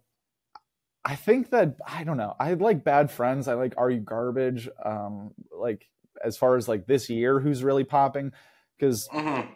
I think that I don't know. I like Bad Friends. I like Are You Garbage? Um, like as far as like this year, who's really popping? Because mm-hmm.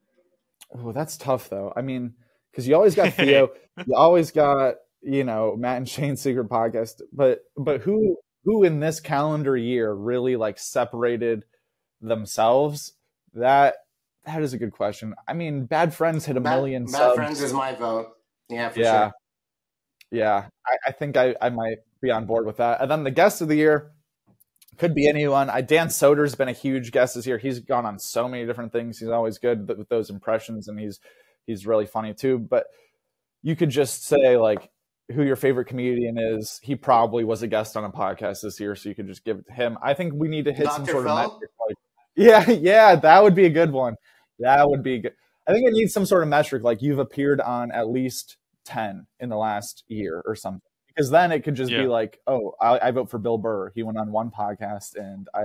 oh, that's tough though. I mean, because you always got Theo, you always got. You know, Matt and Shane's Secret Podcast, but but who who in this calendar year really like separated themselves? That that is a good question. I mean, Bad Friends hit a Bad, million Bad subs. Friends is my vote. Yeah, for yeah. sure. Yeah, I, I think I, I might be on board with that. And then the guest of the year could be anyone. I, Dan Soder's been a huge guest this year. He's gone on so many different things. He's always good with those impressions, and he's he's really funny too. But you could just say like, who your favorite comedian is. He probably was a guest on a podcast this year, so you could just give it to him. I think we need to hit Doctor some sort Phil? of metric. Like, yeah, yeah, that would be a good one. That would be good. I think it needs some sort of metric, like you've appeared on at least ten in the last year or something. Because then it could just yeah. be like, oh, I, I vote for Bill Burr. He went on one podcast, and I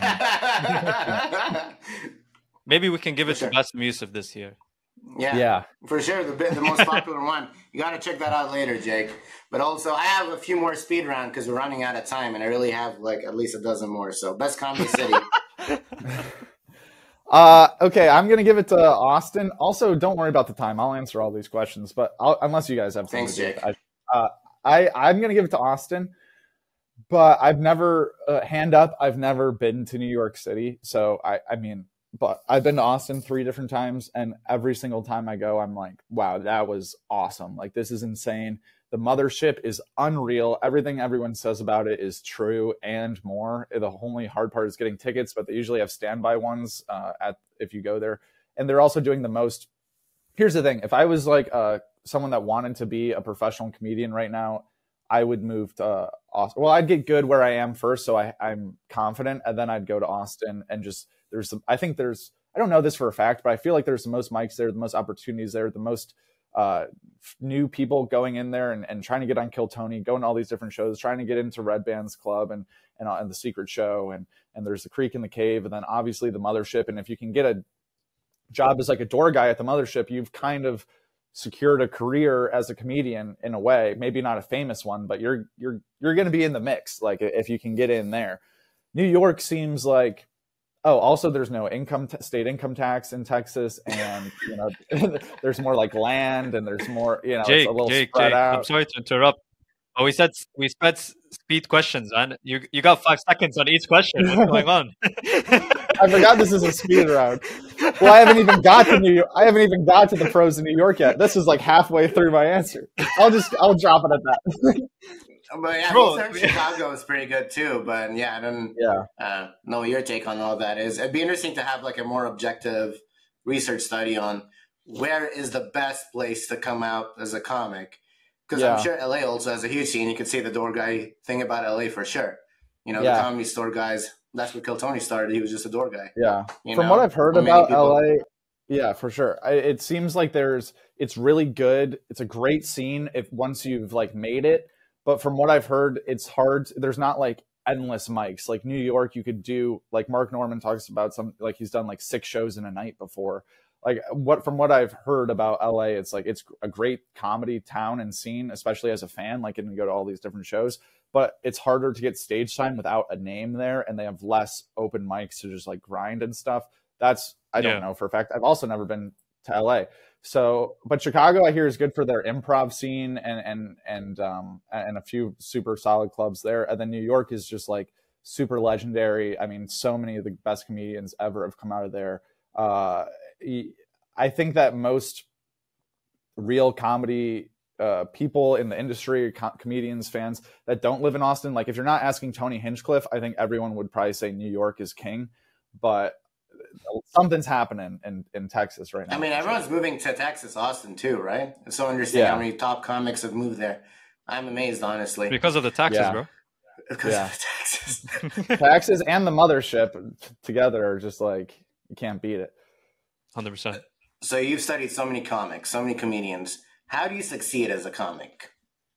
like him. Maybe we can give for it sure. to Bassem Youssef this year. Yeah, yeah, for sure. The the most popular one. You got to check that out later, Jake. But also, I have a few more speed round because we're running out of time, and I really have like at least a dozen more. So, Best Comedy City. uh, okay, I'm gonna give it to Austin. Also, don't worry about the time. I'll answer all these questions, but I'll, unless you guys have something Thanks, to do, Jake. I, uh, I I'm gonna give it to Austin. But I've never uh, hand up. I've never been to New York City, so I I mean. But I've been to Austin three different times, and every single time I go, I'm like, wow, that was awesome. Like, this is insane. The mothership is unreal. Everything everyone says about it is true and more. The only hard part is getting tickets, but they usually have standby ones uh, at if you go there. And they're also doing the most. Here's the thing. If I was like uh, someone that wanted to be a professional comedian right now, I would move to uh, Austin. Well, I'd get good where I am first, so I, I'm confident, and then I'd go to Austin and just there's some, I think there's I don't know this for a fact, but I feel like there's the most mics there, the most opportunities there, the most uh, new people going in there and, and trying to get on Kill Tony, going to all these different shows, trying to get into Red Band's Club and and, uh, and the Secret Show, and and there's the Creek and the Cave, and then obviously the Mothership. And if you can get a job as like a door guy at the Mothership, you've kind of secured a career as a comedian in a way, maybe not a famous one, but you're you're you're going to be in the mix. Like if you can get in there. New York seems like, oh, also there's no income t- state income tax in Texas, and you know there's more like land, and there's more, you know, Jake, it's a little Jake, spread Jake, out. I'm sorry to interrupt. Oh, we said we sped speed questions, man. You you got five seconds on each question. What's going on? I forgot this is a speed round. Well, I haven't even got to New York. I haven't even got to the pros in New York yet. This is like halfway through my answer. I'll just I'll drop it at that. But yeah, Bro, research Chicago is pretty good too. But yeah, I don't Yeah. uh, know what your take on all that is. It'd be interesting to have like a more objective research study on where is the best place to come out as a comic. Because Yeah. I'm sure L A also has a huge scene. You could say the door guy thing about L A for sure. You know, Yeah. the Comedy Store guys, that's what Kill Tony started. He was just a door guy. Yeah. You From know? what I've heard Many about people- L A, yeah, for sure. I, it seems like there's it's really good. It's a great scene if once you've like made it. But from what I've heard, it's hard. There's not like endless mics. Like New York, you could do like Mark Norman talks about some like he's done like six shows in a night before. Like what from what I've heard about L A, it's like it's a great comedy town and scene, especially as a fan. Like, and go to all these different shows, but it's harder to get stage time without a name there, and they have less open mics to just like grind and stuff. That's I don't Yeah. know for a fact. I've also never been to L A. So, but Chicago, I hear, is good for their improv scene and and and um and a few super solid clubs there. And then New York is just like super legendary. I mean, so many of the best comedians ever have come out of there. Uh, I think that most real comedy uh, people in the industry, com- comedians, fans that don't live in Austin, like if you're not asking Tony Hinchcliffe, I think everyone would probably say New York is king. But something's happening in, in Texas right now. I mean, for everyone's sure. moving to Texas, Austin too, right? It's so interesting Yeah. how many top comics have moved there. I'm amazed, honestly. Because of the taxes, Yeah. bro. Because Yeah. of Texas. Texas and the mothership together are just like, you can't beat it. one hundred percent. So you've studied so many comics, so many comedians. How do you succeed as a comic?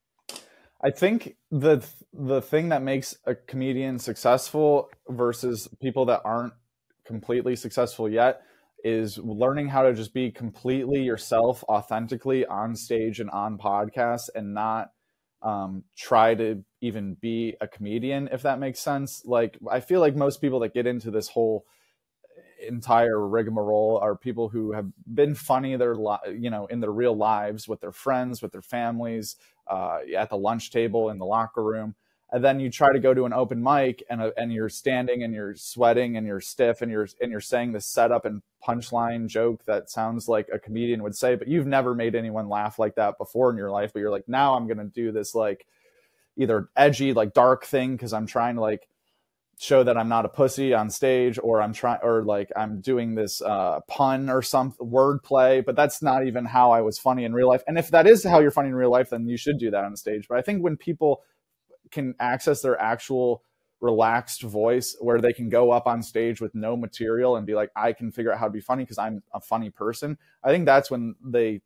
I think the the thing that makes a comedian successful versus people that aren't completely successful yet is learning how to just be completely yourself, authentically on stage and on podcasts, and not um, try to even be a comedian, if that makes sense. Like, I feel like most people that get into this whole entire rigmarole are people who have been funny their li- you know in their real lives with their friends, with their families, uh, at the lunch table, in the locker room, and then you try to go to an open mic and uh, and you're standing and you're sweating and you're stiff and you're and you're saying this setup and punchline joke that sounds like a comedian would say, but you've never made anyone laugh like that before in your life. But you're like, now I'm gonna do this like either edgy, like dark thing because I'm trying to like show that I'm not a pussy on stage, or I'm trying, or like I'm doing this uh, pun or some word play, but that's not even how I was funny in real life. And if that is how you're funny in real life, then you should do that on stage. But I think when people can access their actual relaxed voice, where they can go up on stage with no material and be like, I can figure out how to be funny because I'm a funny person, I think that's when they,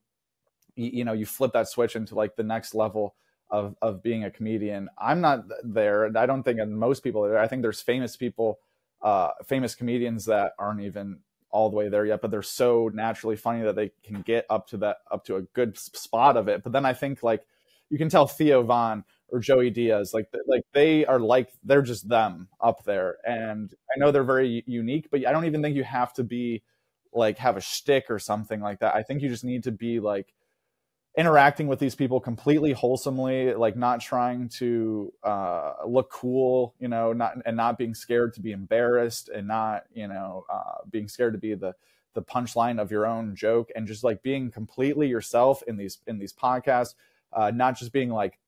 you know, you flip that switch into like the next level of of being a comedian. I'm not there. I don't think most people are there. I think there's famous people, uh, famous comedians that aren't even all the way there yet, but they're so naturally funny that they can get up to that, up to a good spot of it. But then I think like you can tell Theo Von or Joey Diaz, like like they are like they're just them up there. And I know they're very unique, but I don't even think you have to be like have a shtick or something like that. I think you just need to be like interacting with these people completely wholesomely, like not trying to uh, look cool, you know, not and not being scared to be embarrassed, and not, you know, uh, being scared to be the the punchline of your own joke, and just like being completely yourself in these in these podcasts, uh, not just being like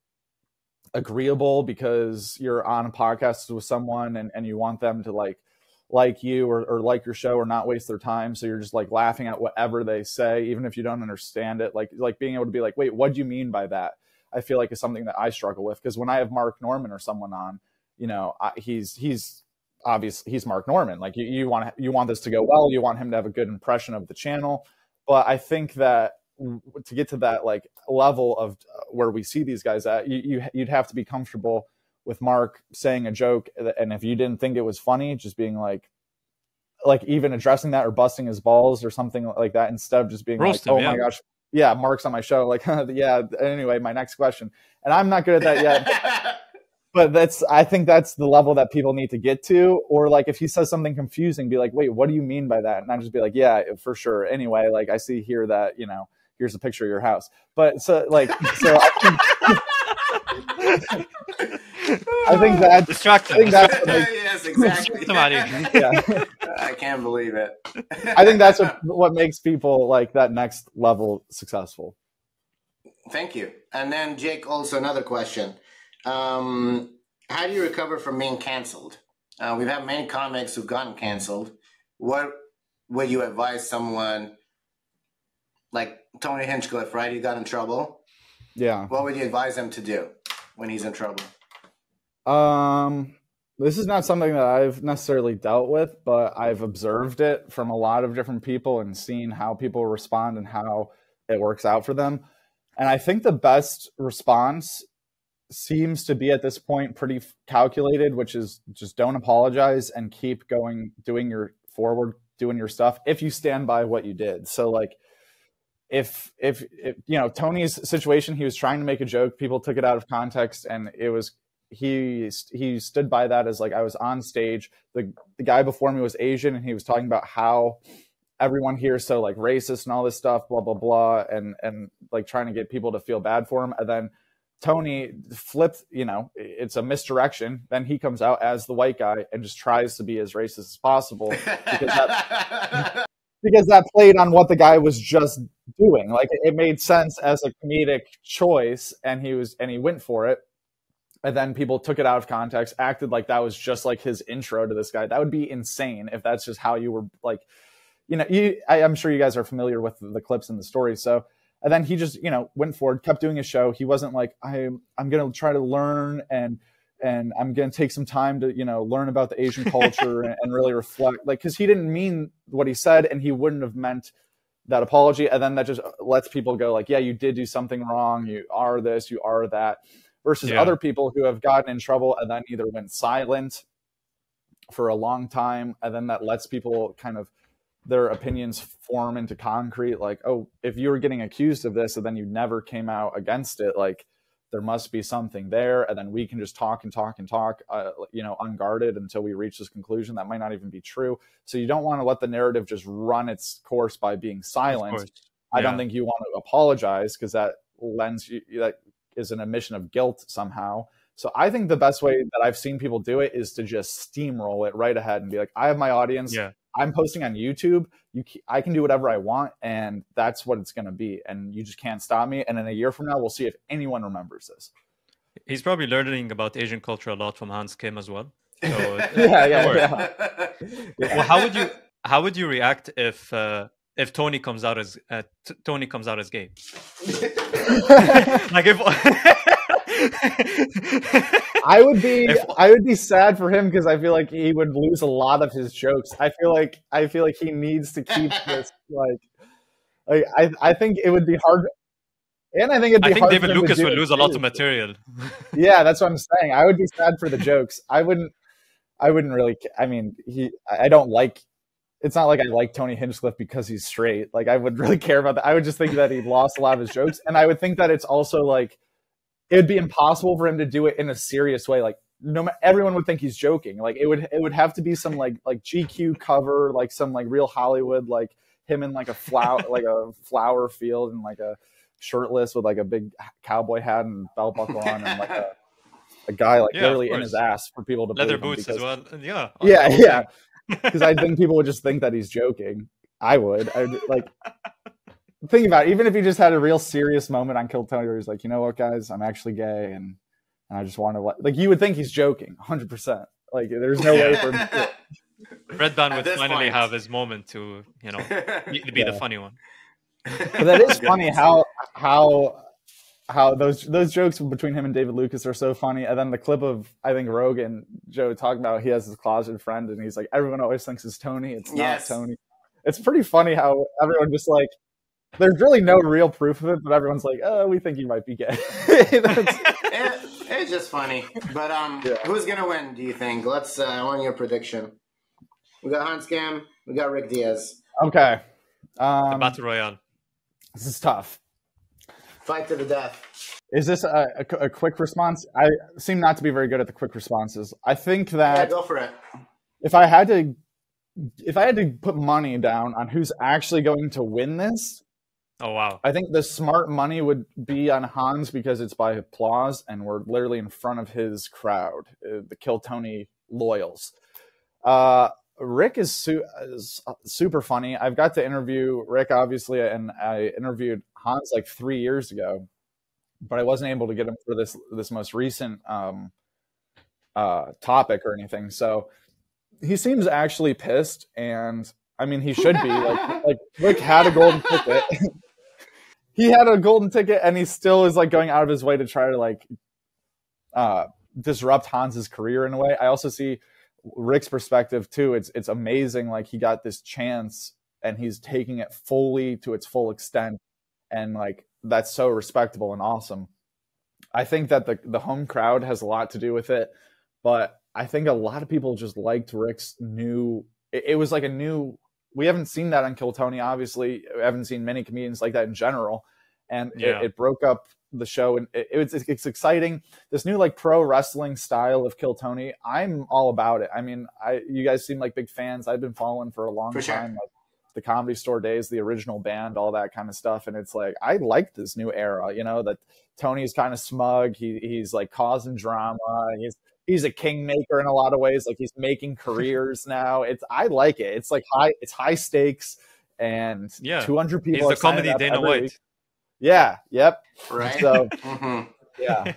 agreeable because you're on a podcast with someone and, and you want them to like like you or, or like your show or not waste their time. So you're just like laughing at whatever they say, even if you don't understand it. Like, like being able to be like, wait, what do you mean by that? I feel like is something that I struggle with, because when I have Mark Norman or someone on, you know, I, he's, he's obviously he's Mark Norman. Like you, you want, you want this to go well, you want him to have a good impression of the channel. But I think that to get to that like level of where we see these guys at, you, you you'd have to be comfortable with Mark saying a joke, and if you didn't think it was funny, just being like, like even addressing that or busting his balls or something like that, instead of just being Roast like, him, oh yeah. my gosh, yeah, marks on my show. Like, yeah. Anyway, my next question, and I'm not good at that yet. But that's, I think that's the level that people need to get to. Or like, if he says something confusing, be like, wait, what do you mean by that? And I just be like, yeah, for sure. Anyway, like I see here that, you know, here's a picture of your house. But so like, so I think, I think that distracting. I think that's what makes, yes, exactly. yeah. I can't believe it. I think that's what, what makes people like that next level successful. Thank you. And then Jake, also another question. Um, how do you recover from being canceled? Uh, we've had many comics who've gotten canceled. What would you advise someone like Tony Hinchcliffe, right? He got in trouble. Yeah. What would you advise him to do when he's in trouble? Um, this is not something that I've necessarily dealt with, but I've observed it from a lot of different people and seen how people respond and how it works out for them. And I think the best response seems to be at this point pretty calculated, which is just don't apologize and keep going, doing your forward, doing your stuff if you stand by what you did. So like if, if, if you know, Tony's situation, he was trying to make a joke, people took it out of context, and it was, he, he stood by that as like, I was on stage. The, the guy before me was Asian, and he was talking about how everyone here is so like racist and all this stuff, blah, blah, blah. And, and like trying to get people to feel bad for him. And then Tony flipped, you know, it's a misdirection. Then he comes out as the white guy and just tries to be as racist as possible because that, because that played on what the guy was just doing. Like it made sense as a comedic choice, and he was, and he went for it. And then people took it out of context, acted like that was just like his intro to this guy. That would be insane if that's just how you were like, you know, you, I, I'm sure you guys are familiar with the clips and the story. So, and then he just, you know, went forward, kept doing his show. He wasn't like, I'm, I'm going to try to learn and, and I'm going to take some time to, you know, learn about the Asian culture and, and really reflect, like, cause he didn't mean what he said, and he wouldn't have meant that apology. And then that just lets people go like, yeah, you did do something wrong. You are this, you are that, versus Yeah. other people who have gotten in trouble and then either went silent for a long time. And then that lets people kind of, their opinions form into concrete. Like, oh, if you were getting accused of this and then you never came out against it, like there must be something there. And then we can just talk and talk and talk, uh, you know, unguarded until we reach this conclusion that might not even be true. So you don't want to let the narrative just run its course by being silent. Yeah. I don't think you want to apologize, because that lends you, that is an admission of guilt somehow. So I think the best way that I've seen people do it is to just steamroll it right ahead and be like, I have my audience. Yeah. I'm posting on YouTube. You, I can do whatever I want, and that's what it's going to be. And you just can't stop me. And in a year from now, we'll see if anyone remembers this. He's probably learning about Asian culture a lot from Hans Kim as well. So, yeah, yeah, yeah. yeah. Well, how would you how would you react if uh, if Tony comes out as uh, t- Tony comes out as gay? Like if. I would be If- I would be sad for him, because I feel like he would lose a lot of his jokes. I feel like I feel like he needs to keep this like like I I think it would be hard, and I think it'd be I think hard David for him to Lucas do would it lose a lot too. of material. Yeah, that's what I'm saying. I would be sad for the jokes. I wouldn't I wouldn't really I mean, he I don't like it's not like I like Tony Hinchcliffe because he's straight. Like I would really care about that. I would just think that he lost a lot of his jokes, and I would think that it's also like it would be impossible for him to do it in a serious way. Like no, everyone would think he's joking. Like it would, it would have to be some like like G Q cover, like some like Real Hollywood, like him in like a flower, like a flower field, and like a shirtless with like a big cowboy hat and belt buckle on, and like a, a guy like Yeah, literally of in his course. ass for people to Leather believe him, boots because, as well. And yeah. Yeah, the whole yeah. thing. Because I think people would just think that he's joking. I would. I would like. Think about it. Even if he just had a real serious moment on Kill Tony where he's like, you know what, guys, I'm actually gay, and and I just want to, like, like you would think he's joking, one hundred percent. Like, there's no way for him to. Red Band At would this finally point. have his moment to, you know, be, be the Yeah. funny one. But that is funny how how how those those jokes between him and David Lucas are so funny. And then the clip of, I think, Rogan, Joe talking about he has his closeted friend, and he's like, everyone always thinks it's Tony. It's Yes. not Tony. It's pretty funny how everyone just like, there's really no real proof of it, but everyone's like, oh, we think he might be gay. That's- it, it's just funny. But um, Yeah. who's gonna win? Do you think? Let's. Uh, I want your prediction. We got Hans Cam. We got Rick Diaz. okay. The Um, Battle Royale. this is tough. Fight to the death. Is this a, a, a quick response? I seem not to be very good at the quick responses. I think that Yeah, go for it. if I had to, if I had to put money down on who's actually going to win this, Oh wow! I think the smart money would be on Hans because it's by applause, and we're literally in front of his crowd, uh, the Kill Tony loyals. Uh, Rick is, su- is super funny. I've got to interview Rick, obviously, and I interviewed Hans like three years ago, but I wasn't able to get him for this this most recent um, uh, topic or anything. So he seems actually pissed, and I mean, he should be. like, like Rick had a golden ticket. He had a golden ticket, and he still is like going out of his way to try to like uh, disrupt Hans's career in a way. I also see Rick's perspective too. It's it's amazing. Like he got this chance, and he's taking it fully to its full extent, and like that's so respectable and awesome. I think that the the home crowd has a lot to do with it, but I think a lot of people just liked Rick's new. It, it was like a new. We haven't seen that on Kill Tony, obviously. We haven't seen many comedians like that in general. And Yeah. it, it broke up the show. And it, it's, it's exciting. This new like pro wrestling style of Kill Tony, I'm all about it. I mean, I you guys seem like big fans. I've been following for a long For sure. time. Like the Comedy Store days, the original band, all that kind of stuff. And it's like, I like this new era, you know, that Tony's kind of smug. He He's like causing drama. He's He's a kingmaker in a lot of ways. Like he's making careers now. It's I like it. It's like high. It's high stakes, and Yeah. two hundred people. He's the are signing comedy up Dana every White. week. Yeah. Yep. Right? So Mhm. yeah.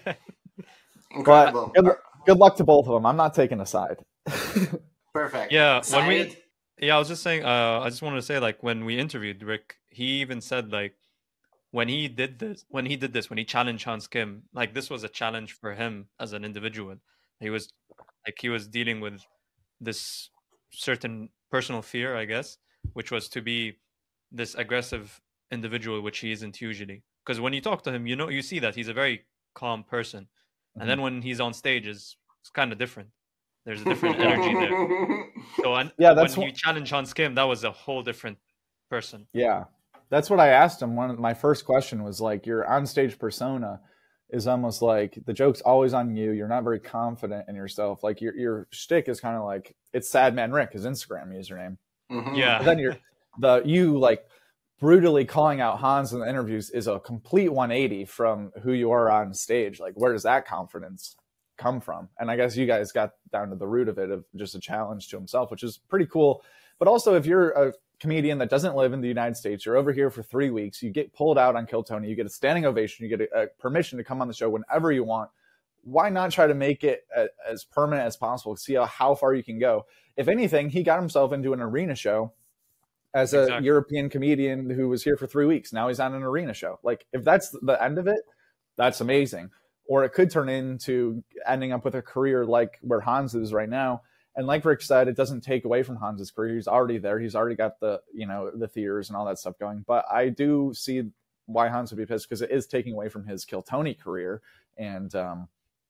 Incredible. But good, good luck to both of them. I'm not taking a side. Perfect. Yeah, when we Syed? yeah, I was just saying. Uh, I just wanted to say, like, when we interviewed Rick, he even said, like, when he did this, when he did this, when he challenged Hans Kim, like, this was a challenge for him as an individual. He was like he was dealing with this certain personal fear, I guess, which was to be this aggressive individual, which he isn't usually. Because when you talk to him, you know, you see that he's a very calm person, and then when he's on stage, is it's kind of different. There's a different energy there. So and Yeah, that's when wh- you challenge Hans Kim, that was a whole different person. Yeah, that's what I asked him. One of my first question was like, your onstage persona is almost like the joke's always on you. You're not very confident in yourself. Like your your shtick is kind of like it's Sad Man Rick, his Instagram username. Mhm. Yeah. But then you're the you like brutally calling out Hans in the interviews is a complete one eighty from who you are on stage. Like where does that confidence come from? And I guess you guys got down to the root of it, of just a challenge to himself, which is pretty cool. But also, if you're a comedian that doesn't live in the United States, you're over here for three weeks, you get pulled out on Kill Tony, you get a standing ovation, you get a, a permission to come on the show whenever you want. Why not try to make it a, as permanent as possible? See how, how far you can go. If anything, he got himself into an arena show as a Exactly. European comedian who was here for three weeks. Now he's on an arena show. Like, if that's the end of it, that's amazing. Or it could turn into ending up with a career like where Hans is right now. And like Rick said, it doesn't take away from Hans's career. He's already there. He's already got the, you know, the theaters and all that stuff going. But I do see why Hans would be pissed, because it is taking away from his Kill Tony career. And um,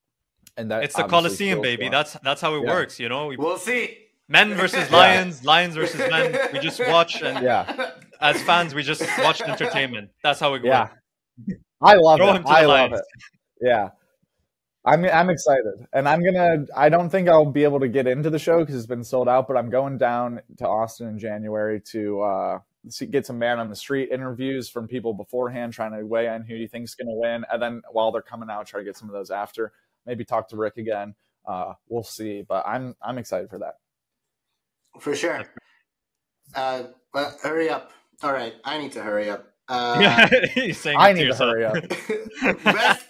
and that It's the obviously Coliseum, feels baby. wrong. That's that's how it Yeah. works, you know. We, We'll see. men versus lions, lions versus men. We just watch, and Yeah. as fans, we just watch entertainment. That's how it Yeah. works. I love Throw it. him to I the love lions. it. Yeah. I'm I'm excited, and I'm gonna. I don't think I'll be able to get into the show because it's been sold out. But I'm going down to Austin in January to uh, see, get some man on the street interviews from people beforehand, trying to weigh in who you think's going to win, and then while they're coming out, try to get some of those after. Maybe talk to Rick again. Uh, we'll see, but I'm I'm excited for that. For sure. Uh, but hurry up. All right, I need to hurry up. Uh, Yeah, he's saying I it need to yourself. hurry up. best,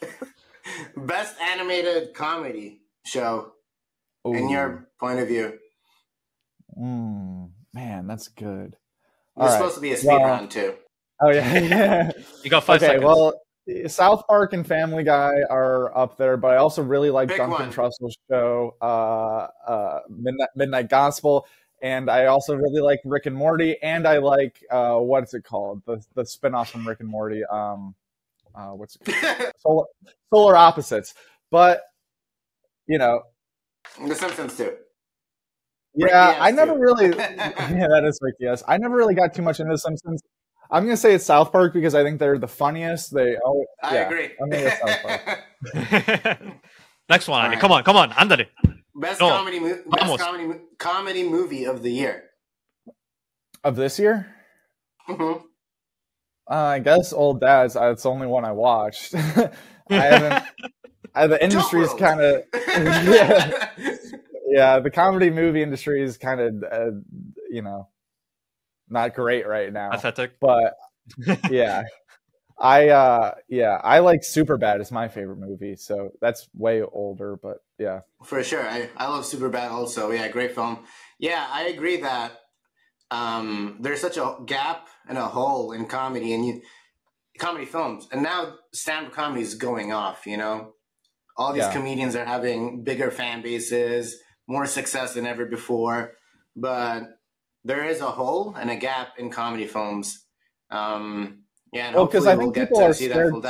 best animated comedy show in Ooh. your point of view. Mm, man, that's good. It's All right. supposed to be a speed Well- round too. Oh yeah. You got five Okay, seconds. well, South Park and Family Guy are up there, but I also really like Pick Duncan one. Trussell's show, uh, uh, Midnight, Midnight Gospel, and I also really like Rick and Morty, and I like uh, what's it called, the the spinoff from Rick and Morty, um, uh, what's it called? Solar, Solar Opposites. But you know, The Simpsons too. yeah, Ricky I S never too. really, yeah, that is Ricky S. I never really got too much into The Simpsons. I'm gonna say it's South Park because I think they're the funniest. They oh I yeah, agree. I'm gonna go South Park. Next one, Andy. Alright. Come on, come on, andale. Best No, comedy, mo- best vamos. comedy, mo- comedy movie of the year. Of this year, Mhm. uh, I guess Old Dads. Uh, it's the only one I watched. I haven't. I, the industry is Jump kind of World. yeah, yeah. The comedy movie industry is kind of uh, you know not great right now. Pathetic. But yeah, I uh, yeah I like Superbad. It's my favorite movie, so that's way older. But yeah, For sure. I, I love Superbad also. Yeah, great film. Yeah, I agree that um, there's such a gap and a hole in comedy and you, comedy films. And now stand-up comedy is going off, you know? All these Yeah. comedians are having bigger fan bases, more success than ever before. But there is a hole and a gap in comedy films. Um, yeah, and Well, 'cause hopefully I we'll think get people to are see that scared- full down.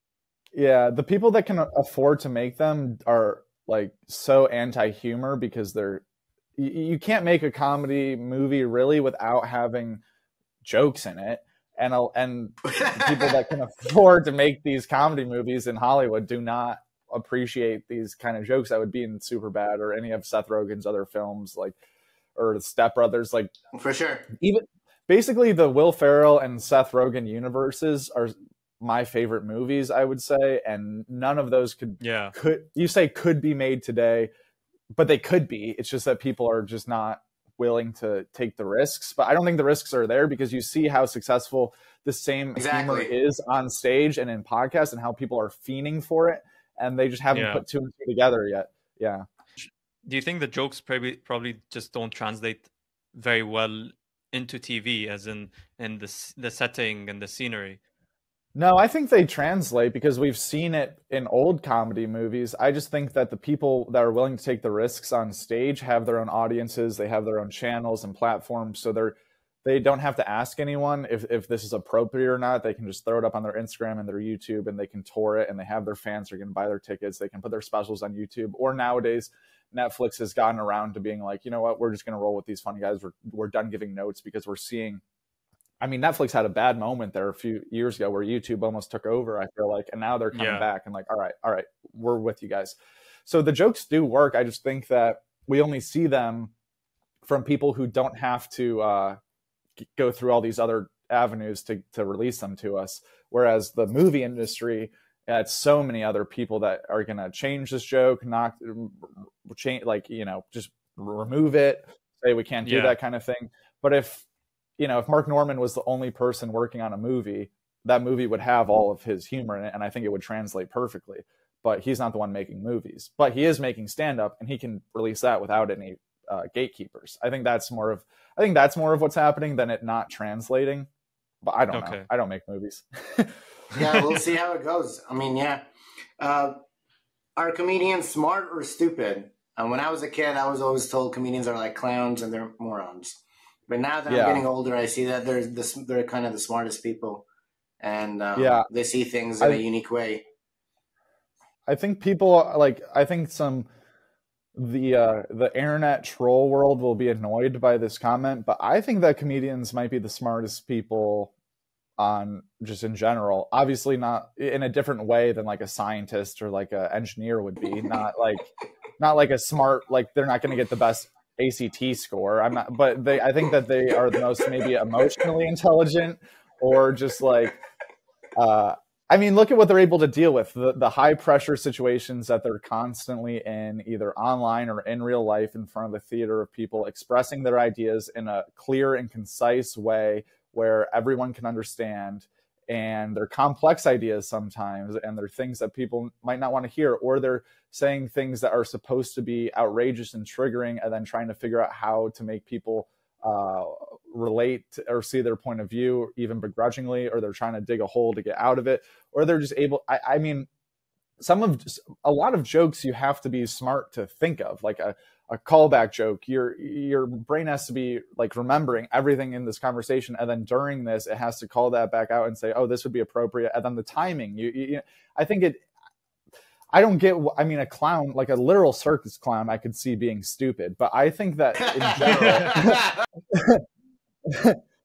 yeah. The people that can afford to make them are like so anti-humor because they're you, you can't make a comedy movie really without having jokes in it. And a- and people that can afford to make these comedy movies in Hollywood do not appreciate these kind of jokes that would be in Superbad or any of Seth Rogen's other films, like or Step Brothers. Like For sure. even basically the Will Ferrell and Seth Rogen universes are my favorite movies, I would say, and none of those could Yeah. could you say could be made today, but they could be. It's just that people are just not willing to take the risks. But I don't think the risks are there because you see how successful the same Exactly. humor is on stage and in podcasts and how people are fiending for it, and they just haven't Yeah. put two and two together yet. Yeah. Do you think the jokes probably probably just don't translate very well into T V, as in in the s- the setting and the scenery? No, I think they translate because we've seen it in old comedy movies. I just think that the people that are willing to take the risks on stage have their own audiences, they have their own channels and platforms, so they're they don't have to ask anyone if, if this is appropriate or not. They can just throw it up on their Instagram and their YouTube and they can tour it and they have their fans who are going to buy their tickets. They can put their specials on YouTube. Or nowadays, Netflix has gotten around to being like, you know what, we're just going to roll with these funny guys. We're, we're done giving notes because we're seeing I mean, Netflix had a bad moment there a few years ago where YouTube almost took over, I feel like, and now they're coming Yeah. back and like, all right, all right, we're with you guys. So the jokes do work. I just think that we only see them from people who don't have to uh, g- go through all these other avenues to, to release them to us. Whereas the movie industry, it's so many other people that are going to change this joke, knock, change, like, you know, just remove it, say we can't do Yeah. that kind of thing. But if, you know, if Mark Norman was the only person working on a movie, that movie would have all of his humor in it, and I think it would translate perfectly. But he's not the one making movies. But he is making stand-up, and he can release that without any uh, gatekeepers. I think that's more of I think that's more of what's happening than it not translating. But I don't Okay. know. I don't make movies. Yeah, we'll see how it goes. I mean, yeah. Uh, are comedians smart or stupid? And when I was a kid, I was always told comedians are like clowns and they're morons. But now that Yeah. I'm getting older, I see that they're the, they're kind of the smartest people, and um, Yeah. they see things in I- a unique way. I think people like I think some the uh, the internet troll world will be annoyed by this comment, but I think that comedians might be the smartest people on just in general. Obviously, not in a different way than like a scientist or like an engineer would be. Not like not like a smart like they're not going to get the best A C T score. I'm not, but they. I think that they are the most maybe emotionally intelligent or just like. Uh, I mean, look at what they're able to deal with, the, the high pressure situations that they're constantly in, either online or in real life in front of a theater of people expressing their ideas in a clear and concise way where everyone can understand. And they're complex ideas sometimes, and they're things that people might not want to hear, or they're saying things that are supposed to be outrageous and triggering, and then trying to figure out how to make people uh, relate or see their point of view, even begrudgingly, or they're trying to dig a hole to get out of it, or they're just able. I, I mean, some of a lot of jokes you have to be smart to think of, like a, a callback joke. Your your brain has to be like remembering everything in this conversation, and then during this, it has to call that back out and say, "Oh, this would be appropriate." And then the timing. You, you I think it. I don't get. I mean, a clown, like a literal circus clown, I could see being stupid, but I think that in general.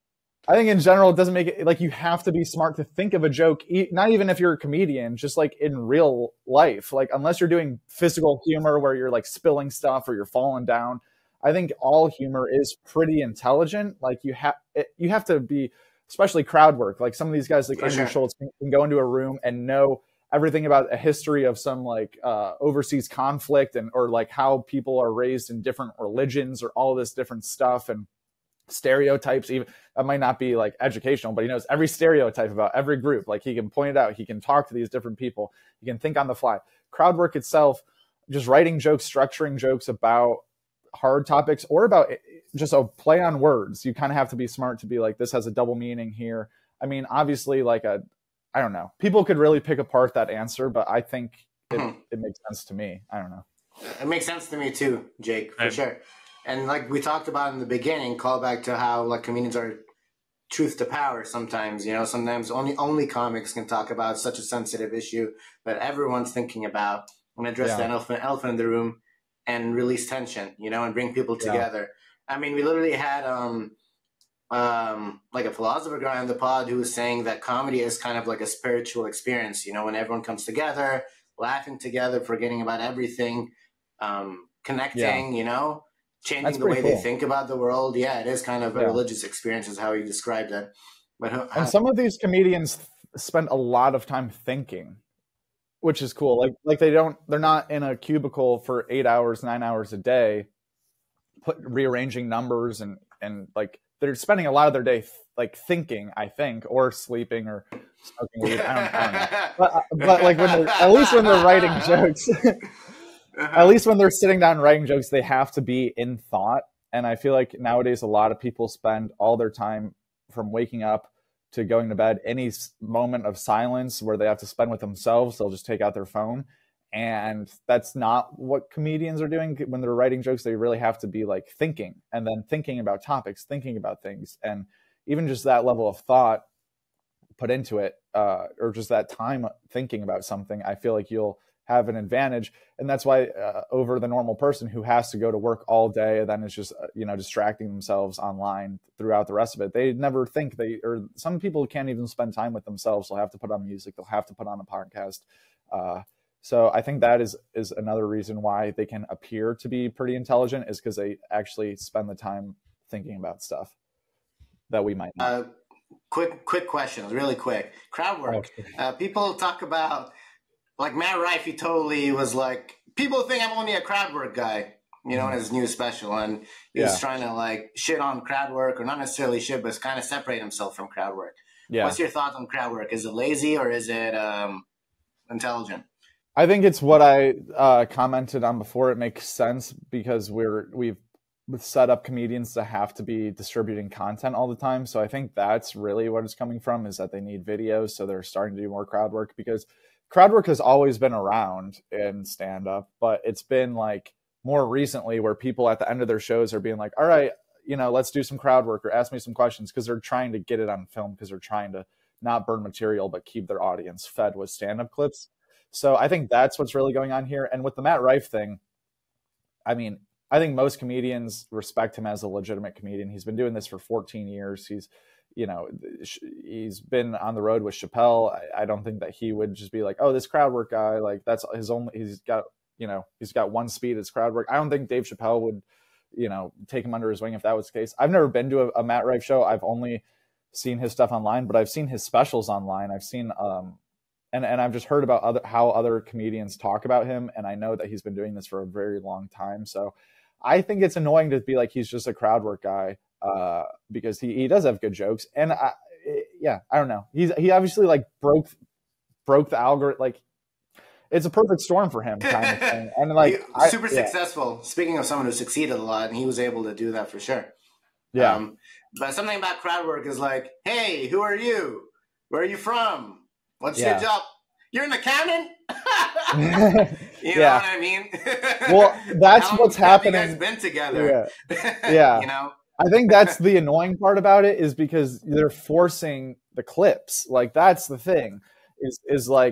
I think in general, it doesn't make it like you have to be smart to think of a joke, not even if you're a comedian, just like in real life. Like, unless you're doing physical humor where you're like spilling stuff or you're falling down, I think all humor is pretty intelligent. Like, you have you have to be, especially crowd work. Like, some of these guys, like For Andrew sure. Schultz, can, can go into a room and know everything about a history of some like uh, overseas conflict, and or like how people are raised in different religions or all this different stuff, and stereotypes. Even that might not be like educational, but he knows every stereotype about every group. Like, he can point it out, he can talk to these different people, he can think on the fly. Crowd work itself, just writing jokes, structuring jokes about hard topics or about just a play on words. You kind of have to be smart to be like, this has a double meaning here. I mean, obviously, like a I don't know, people could really pick apart that answer, but I think it, Mhm. it makes sense to me. I don't know. It makes sense to me too, Jake, for Right. sure. And like we talked about in the beginning, call back to how like comedians are truth to power sometimes. You know, sometimes only only comics can talk about such a sensitive issue that everyone's thinking about, and address Yeah. the elephant, elephant in the room and release tension, you know, and bring people Yeah. together. I mean, we literally had um um like a philosopher guy on the pod who was saying that comedy is kind of like a spiritual experience, you know, when everyone comes together, laughing together, forgetting about everything, um, connecting, you know, changing That's the way pretty they cool. think about the world. Yeah, it is kind of a Yeah. religious experience, is how you described it. But who- And some of these comedians th- spend a lot of time thinking, which is cool. Like, like they don't, they're not in a cubicle for eight hours, nine hours a day, put rearranging numbers and, and like they're spending a lot of their day th- like thinking, I think, or sleeping or smoking weed. I don't, I don't know. But, but like when they're, at least when they're writing jokes, at least when they're sitting down writing jokes, they have to be in thought. And I feel like nowadays a lot of people spend all their time from waking up to going to bed, any s- moment of silence where they have to spend with themselves, they'll just take out their phone. And that's not what comedians are doing when they're writing jokes. They really have to be like thinking, and then thinking about topics, thinking about things. And even just that level of thought put into it, uh, or just that time thinking about something, I feel like you'll have an advantage. And that's why uh, over the normal person who has to go to work all day and then is just uh, you know distracting themselves online throughout the rest of it, they never think they, or some people can't even spend time with themselves. They'll have to put on music, they'll have to put on a podcast. uh, so I think that is is another reason why they can appear to be pretty intelligent, is because they actually spend the time thinking about stuff that we might not. Uh, quick, quick questions, really quick. Crowd work. Oh, sure. Uh, people talk about, like Matt Rife, he totally was like, people think I'm only a crowd work guy, you know, in his new special. And he was Yeah. trying to like shit on crowd work, or not necessarily shit, but kind of separate himself from crowd work. Yeah. What's your thoughts on crowd work? Is it lazy or is it um, intelligent? I think it's what I uh, commented on before. It makes sense because we're we've set up comedians to have to be distributing content all the time. So I think that's really what it's coming from, is that they need videos. So they're starting to do more crowd work, because crowd work has always been around in stand up, but it's been like more recently where people at the end of their shows are being like, all right, you know, let's do some crowd work or ask me some questions, because they're trying to get it on film, because they're trying to not burn material, but keep their audience fed with stand up clips. So I think that's what's really going on here. And with the Matt Rife thing, I mean, I think most comedians respect him as a legitimate comedian. He's been doing this for fourteen years. He's, you know, he's been on the road with Chappelle. I, I don't think that he would just be like, oh, this crowd work guy, like that's his only, he's got, you know, he's got one speed, it's crowd work. I don't think Dave Chappelle would, you know, take him under his wing if that was the case. I've never been to a, a Matt Rife show. I've only seen his stuff online, but I've seen his specials online. I've seen, um, and, and I've just heard about other, how other comedians talk about him. And I know that he's been doing this for a very long time. So I think it's annoying to be like, he's just a crowd work guy, uh, because he, he does have good jokes. And I, yeah, I don't know. He's, he obviously like broke, broke the algorithm. Like, it's a perfect storm for him kind of thing. And like, He- super I, yeah. successful. Speaking of someone who succeeded a lot, and he was able to do that for sure. Yeah. Um, but something about crowd work is like, hey, who are you? Where are you from? What's Yeah. your job? You're an accountant? you Yeah. know what I mean? Well, that's How what's long have you happening. guys been together? Yeah. Yeah. You know? I think that's the annoying part about it, is because they're forcing the clips. Like, that's the thing, is, is like,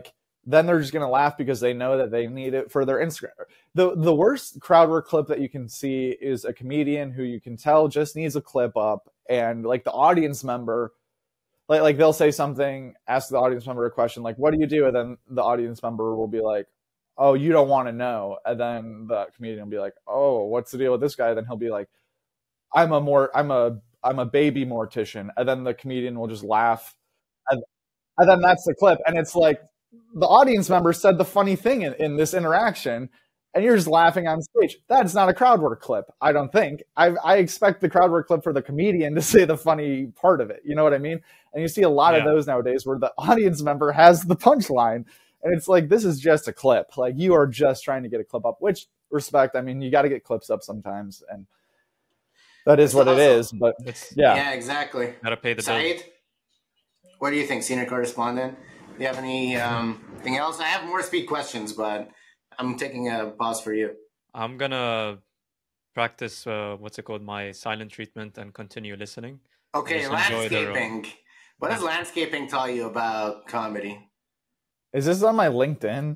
then they're just going to laugh because they know that they need it for their Instagram. The the worst crowd work clip that you can see is a comedian who you can tell just needs a clip up, and like the audience member, like like they'll say something, ask the audience member a question, like, what do you do? And then the audience member will be like, oh, you don't want to know. And then the comedian will be like, oh, what's the deal with this guy? Then he'll be like, I'm a more, I'm a, I'm a baby mortician. And then the comedian will just laugh. And, and then that's the clip. And it's like, the audience member said the funny thing in, in this interaction, and you're just laughing on stage. That's not a crowd work clip, I don't think. I, I expect the crowd work clip for the comedian to say the funny part of it. You know what I mean? And you see a lot yeah. of those nowadays where the audience member has the punchline. And it's like, this is just a clip. Like, you are just trying to get a clip up, which, respect, I mean, you got to get clips up sometimes. And that is it's what awesome. It is. But it's, yeah. Yeah, exactly. Got to pay the Saeed, bill. What do you think, senior correspondent? Do you have any um, thing else? I have more speed questions, but I'm taking a pause for you. I'm going to practice, uh, what's it called, my silent treatment and continue listening. Okay, landscaping. What does landscaping tell you about comedy? Is this on my LinkedIn?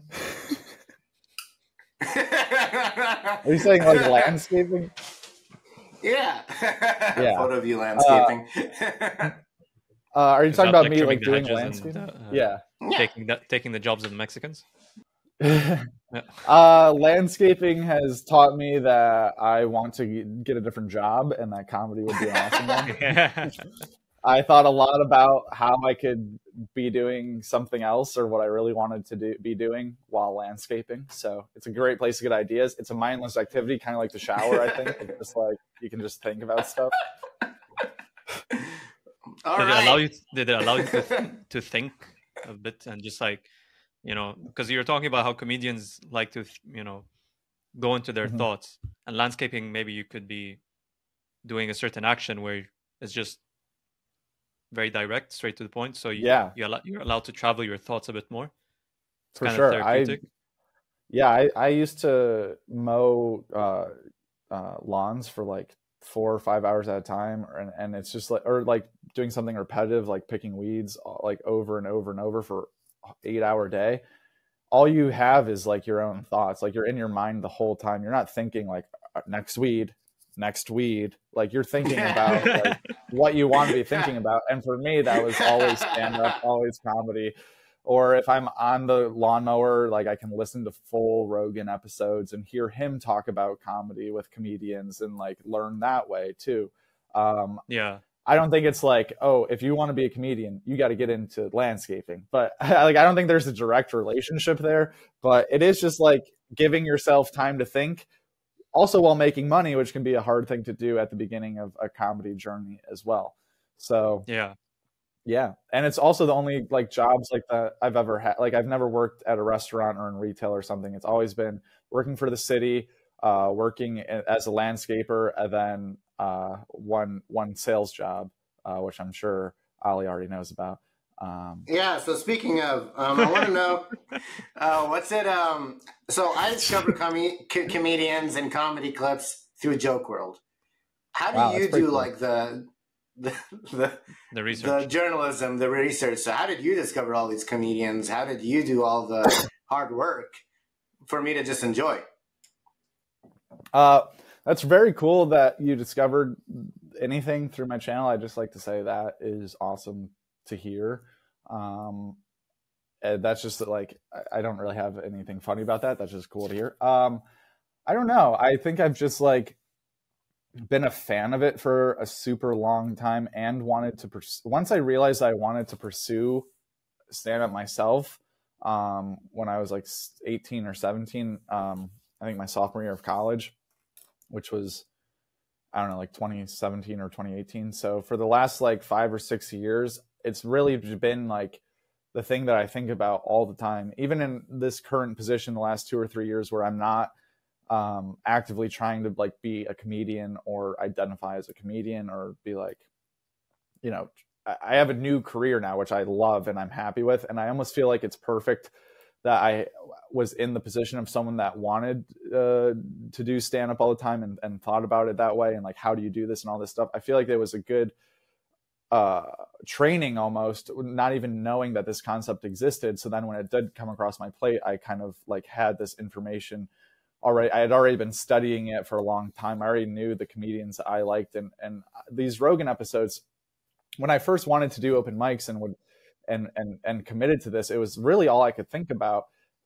Are you saying like landscaping? Yeah. Yeah. Photo of you landscaping. Uh, uh, are you Is talking about like me like doing landscaping? And, uh, yeah. Taking the, taking the jobs of the Mexicans? uh, landscaping has taught me that I want to get a different job, and that comedy would be an awesome one. Yeah. I thought a lot about how I could be doing something else or what I really wanted to do, be doing while landscaping. So it's a great place to get ideas. It's a mindless activity, kind of like the shower, I think. It's just like you can just think about stuff. All did right. it allow you, did it allow you to, to think a bit and just like, you know, because you're talking about how comedians like to, you know, go into their mm-hmm. thoughts, and landscaping, maybe you could be doing a certain action where it's just very direct, straight to the point. So you, yeah, you're, you're allowed to travel your thoughts a bit more. It's For kind sure. of therapeutic. I, yeah, I, I used to mow uh, uh, lawns for like four or five hours at a time, and, and it's just like, or like doing something repetitive, like picking weeds, like over and over and over for eight hour day. All you have is like your own thoughts. Like you're in your mind the whole time. You're not thinking like next weed, next weed. Like you're thinking about like what you want to be thinking about. And for me, that was always stand up, always comedy. Or if I'm on the lawnmower, like I can listen to full Rogan episodes and hear him talk about comedy with comedians and like learn that way too. Um, yeah. I don't think it's like, oh, if you want to be a comedian, you got to get into landscaping. But like, I don't think there's a direct relationship there, but it is just like giving yourself time to think also while making money, which can be a hard thing to do at the beginning of a comedy journey as well. So yeah. Yeah. And it's also the only like jobs like that I've ever had. Like I've never worked at a restaurant or in retail or something. It's always been working for the city, uh, working as a landscaper, and then uh, one one sales job, uh, which I'm sure Ali already knows about. Um, yeah. So speaking of, um, I want to know uh, what's it. Um, so I discovered com- co- comedians and comedy clips through Joke World. How do wow, you do cool. like the the the, the research, the journalism, the research? So how did you discover all these comedians? How did you do all the hard work for me to just enjoy? Uh, that's very cool that you discovered anything through my channel. I just like to say that is awesome to hear. Um, and that's just like, I don't really have anything funny about that. That's just cool to hear. Um, I don't know. I think I've just like been a fan of it for a super long time and wanted to pursue, once I realized I wanted to pursue stand up myself, um, when I was like eighteen or seventeen, um, I think my sophomore year of college, which was, I don't know, like twenty seventeen or twenty eighteen. So for the last like five or six years, it's really been like the thing that I think about all the time, even in this current position, the last two or three years where I'm not um, actively trying to like be a comedian or identify as a comedian or be like, you know, I have a new career now, which I love and I'm happy with. And I almost feel like it's perfect that I was in the position of someone that wanted uh, to do stand up all the time and, and thought about it that way. And like, how do you do this and all this stuff? I feel like there was a good uh, training almost, not even knowing that this concept existed. So then when it did come across my plate, I kind of like had this information already. I had already been studying it for a long time. I already knew the comedians I liked. And, and these Rogan episodes, when I first wanted to do open mics and would, and, and, and committed to this, it was really all I could think about.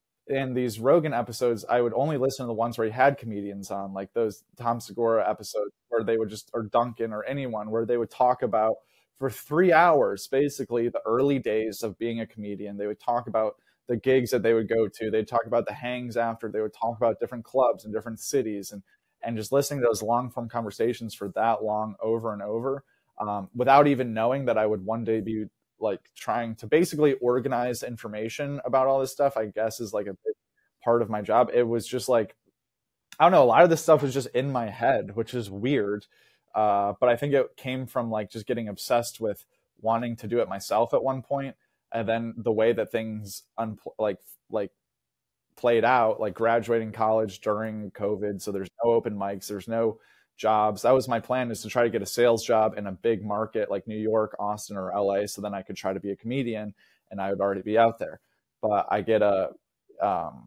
In these Rogan episodes, I would only listen to the ones where he had comedians on, like those Tom Segura episodes where they would just, or Duncan or anyone, where they would talk about for three hours, basically the early days of being a comedian. They would talk about the gigs that they would go to. They'd talk about the hangs after. They would talk about different clubs in different cities, and, and just listening to those long form conversations for that long over and over, um, without even knowing that I would one day be like trying to basically organize information about all this stuff, I guess is like a big part of my job. It was just like, I don't know, a lot of this stuff was just in my head, which is weird. Uh, but I think it came from like just getting obsessed with wanting to do it myself at one point. And then the way that things un- like, like played out, like graduating college during COVID. So there's no open mics, there's no jobs. That was my plan, is to try to get a sales job in a big market like New York, Austin, or L A. So then I could try to be a comedian and I would already be out there. But I get a, um,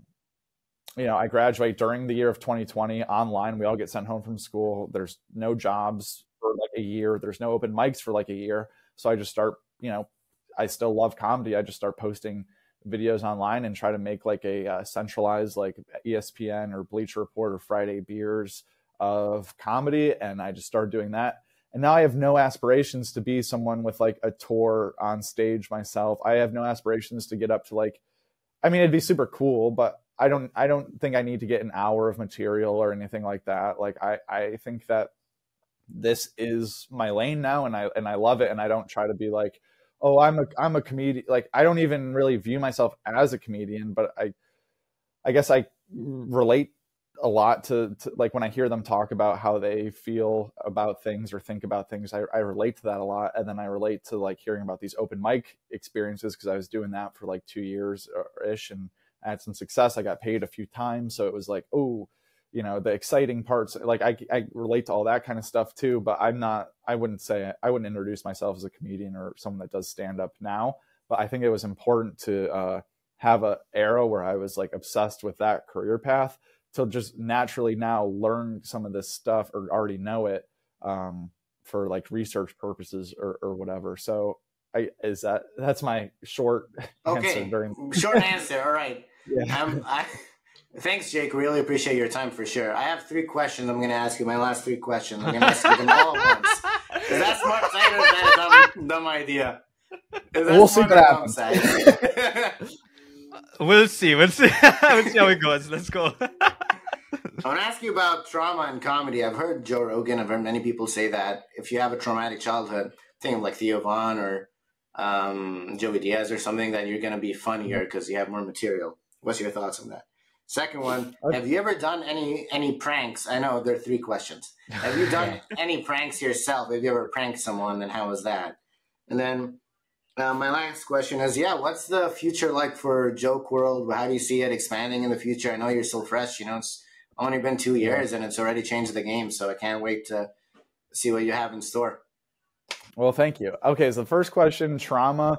you know, I graduate during the year of twenty twenty online. We all get sent home from school. There's no jobs for like a year. There's no open mics for like a year. So I just start, you know, I still love comedy. I just start posting videos online and try to make like a uh, centralized like E S P N or Bleacher Report or Friday Beers of comedy. And I just started doing that. And now I have no aspirations to be someone with like a tour on stage myself. I have no aspirations to get up to like, I mean, it'd be super cool, but I don't, I don't think I need to get an hour of material or anything like that. Like, I, I think that this is my lane now, and I, and I love it. And I don't try to be like, oh, I'm a, I'm a comedian. Like, I don't even really view myself as a comedian, but I, I guess I relate a lot to, to like when I hear them talk about how they feel about things or think about things, I, I relate to that a lot. And then I relate to like hearing about these open mic experiences, because I was doing that for like two years ish and I had some success. I got paid a few times. So it was like, oh, you know, the exciting parts, like I, I relate to all that kind of stuff too, but I'm not, I wouldn't say, I wouldn't introduce myself as a comedian or someone that does stand up now. But I think it was important to uh, have a era where I was like obsessed with that career path, to just naturally now learn some of this stuff or already know it um, for like research purposes or, or whatever. So I, is that, that's my short okay. answer. During- short answer. All right. Yeah. Um, I, thanks, Jake. Really appreciate your time for sure. I have three questions I'm going to ask you. My last three questions. I'm going to ask you them all at once. Is that smart side or is that a dumb, dumb idea? We'll see what happens. We'll see. We'll see. We'll see how it goes. Let's go. I want to ask you about trauma and comedy. I've heard Joe Rogan, I've heard many people say that if you have a traumatic childhood, think of like Theo Von or um, Joey Diaz or something, that you're going to be funnier because you have more material. What's your thoughts on that? Second one, have you ever done any any pranks? I know there are three questions. Have you done any pranks yourself? Have you ever pranked someone, and how was that? And then uh, my last question is, yeah, what's the future like for Joke World? How do you see it expanding in the future? I know you're still fresh. You know, it's only been two years, and it's already changed the game. So I can't wait to see what you have in store. Well, thank you. Okay, so the first question, trauma.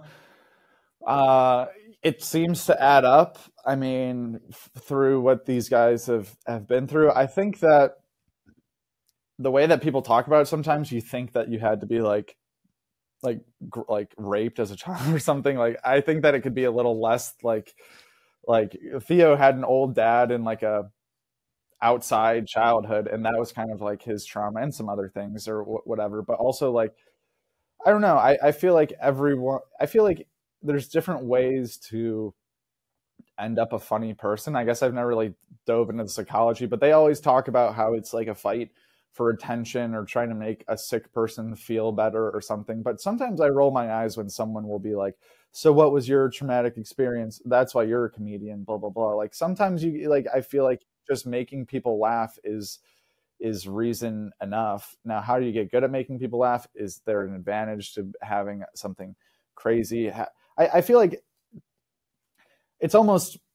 Uh, it seems to add up. I mean, f- through what these guys have, have been through, I think that the way that people talk about it, sometimes you think that you had to be like, like, gr- like raped as a child or something. Like, I think that it could be a little less like, like Theo had an old dad and like a outside childhood, and that was kind of like his trauma and some other things or wh- whatever. But also like, I don't know. I, I feel like everyone, I feel like there's different ways to end up a funny person. I guess I've never really dove into the psychology, but they always talk about how it's like a fight for attention or trying to make a sick person feel better or something. But sometimes I roll my eyes when someone will be like, so what was your traumatic experience? That's why you're a comedian, blah, blah, blah. Like sometimes you like, I feel like just making people laugh is, is reason enough. Now, how do you get good at making people laugh? Is there an advantage to having something crazy? I, I feel like it's almost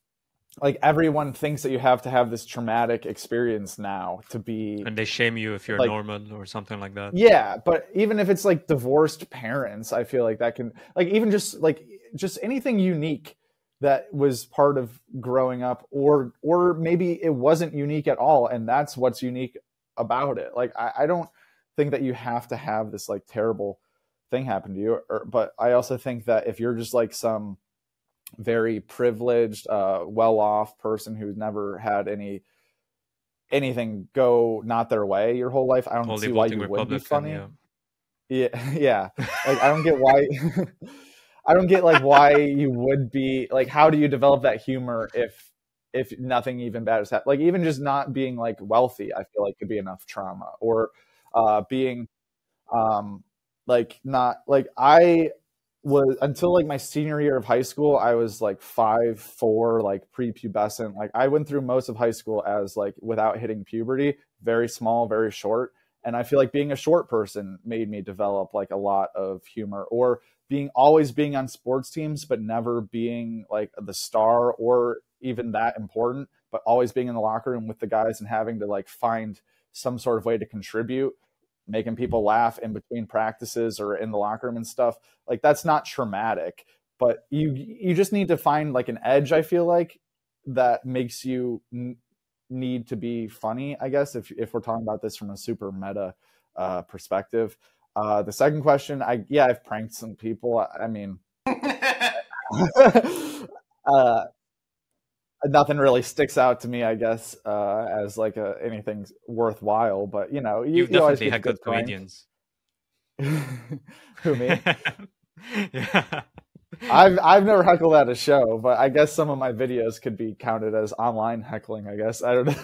like everyone thinks that you have to have this traumatic experience now to be, and they shame you if you're like, normal or something like that. Yeah, but even if it's like divorced parents, I feel like that can, like, even just like just anything unique that was part of growing up, or or maybe it wasn't unique at all, and that's what's unique about it. Like, I, I don't think that you have to have this like terrible thing happen to you, or, but I also think that if you're just like some very privileged, uh, well-off person who's never had any anything go not their way your whole life, I don't Totally see why voting you would be Republican, funny. yeah. Yeah, yeah. Like, I don't get why. I don't get like why you would be like. How do you develop that humor if if nothing even bad has happened? Like, even just not being like wealthy, I feel like could be enough trauma. Or uh, being um, like not like I was until like my senior year of high school. I was like five four, like prepubescent. Like, I went through most of high school as like without hitting puberty, very small, very short. And I feel like being a short person made me develop like a lot of humor, or being always being on sports teams, but never being like the star or even that important, but always being in the locker room with the guys and having to like find some sort of way to contribute, making people laugh in between practices or in the locker room and stuff. Like, that's not traumatic, but you, you just need to find like an edge, I feel like, that makes you n- need to be funny, I guess, if if we're talking about this from a super meta uh, perspective. Uh, the second question, I yeah, I've pranked some people. I, I mean, uh, nothing really sticks out to me, I guess, uh, as like a, anything worthwhile. But you know, you, You've you always definitely get to heckled get pranked. comedians. Who, me? Yeah. I've I've never heckled at a show, but I guess some of my videos could be counted as online heckling, I guess. I don't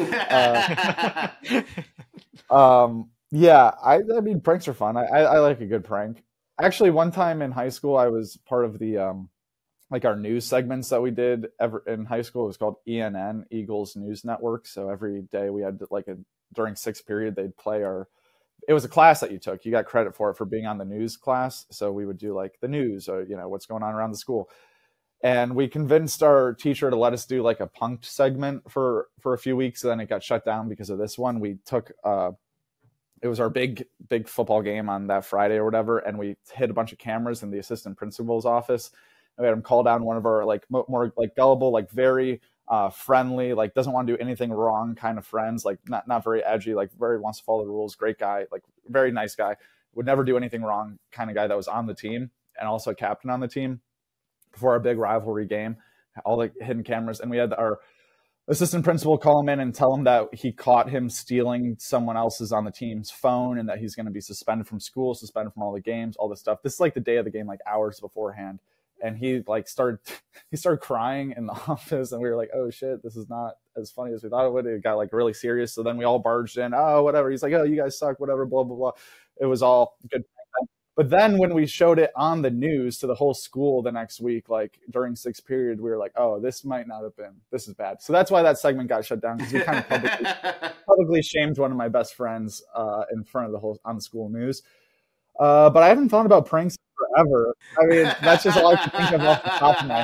know. uh, um, yeah, I, I mean, pranks are fun. I, I, I like a good prank. Actually, one time in high school, I was part of the um, like our news segments that we did ever in high school. It was called E N N, Eagles News Network. So every day we had like a during sixth period, they'd play our. It was a class that you took. You got credit for it for being on the news class. So we would do like the news, or you know what's going on around the school. And we convinced our teacher to let us do like a punked segment for for a few weeks. And then it got shut down because of this one. We took uh, it was our big big football game on that Friday or whatever, and we hid a bunch of cameras in the assistant principal's office. And we had him call down one of our like more, more like gullible, like very uh, friendly, like doesn't want to do anything wrong kind of friends, like not not very edgy, like very wants to follow the rules, great guy, like very nice guy, would never do anything wrong kind of guy that was on the team and also captain on the team before our big rivalry game, all the hidden cameras. And we had our assistant principal call him in and tell him that he caught him stealing someone else's on the team's phone and that he's going to be suspended from school, suspended from all the games, all this stuff. This is like the day of the game, like hours beforehand. And he like started, he started crying in the office, and we were like, "Oh shit, this is not as funny as we thought it would." It got like really serious. So then we all barged in. Oh, whatever. He's like, "Oh, you guys suck. Whatever." Blah blah blah. It was all good. But then when we showed it on the news to the whole school the next week, like during sixth period, we were like, "Oh, this might not have been. This is bad." So that's why that segment got shut down, because we kind of publicly, publicly shamed one of my best friends uh, in front of the whole on the school news. Uh, but I haven't thought about pranks forever. I mean, that's just all I can think of off the top of my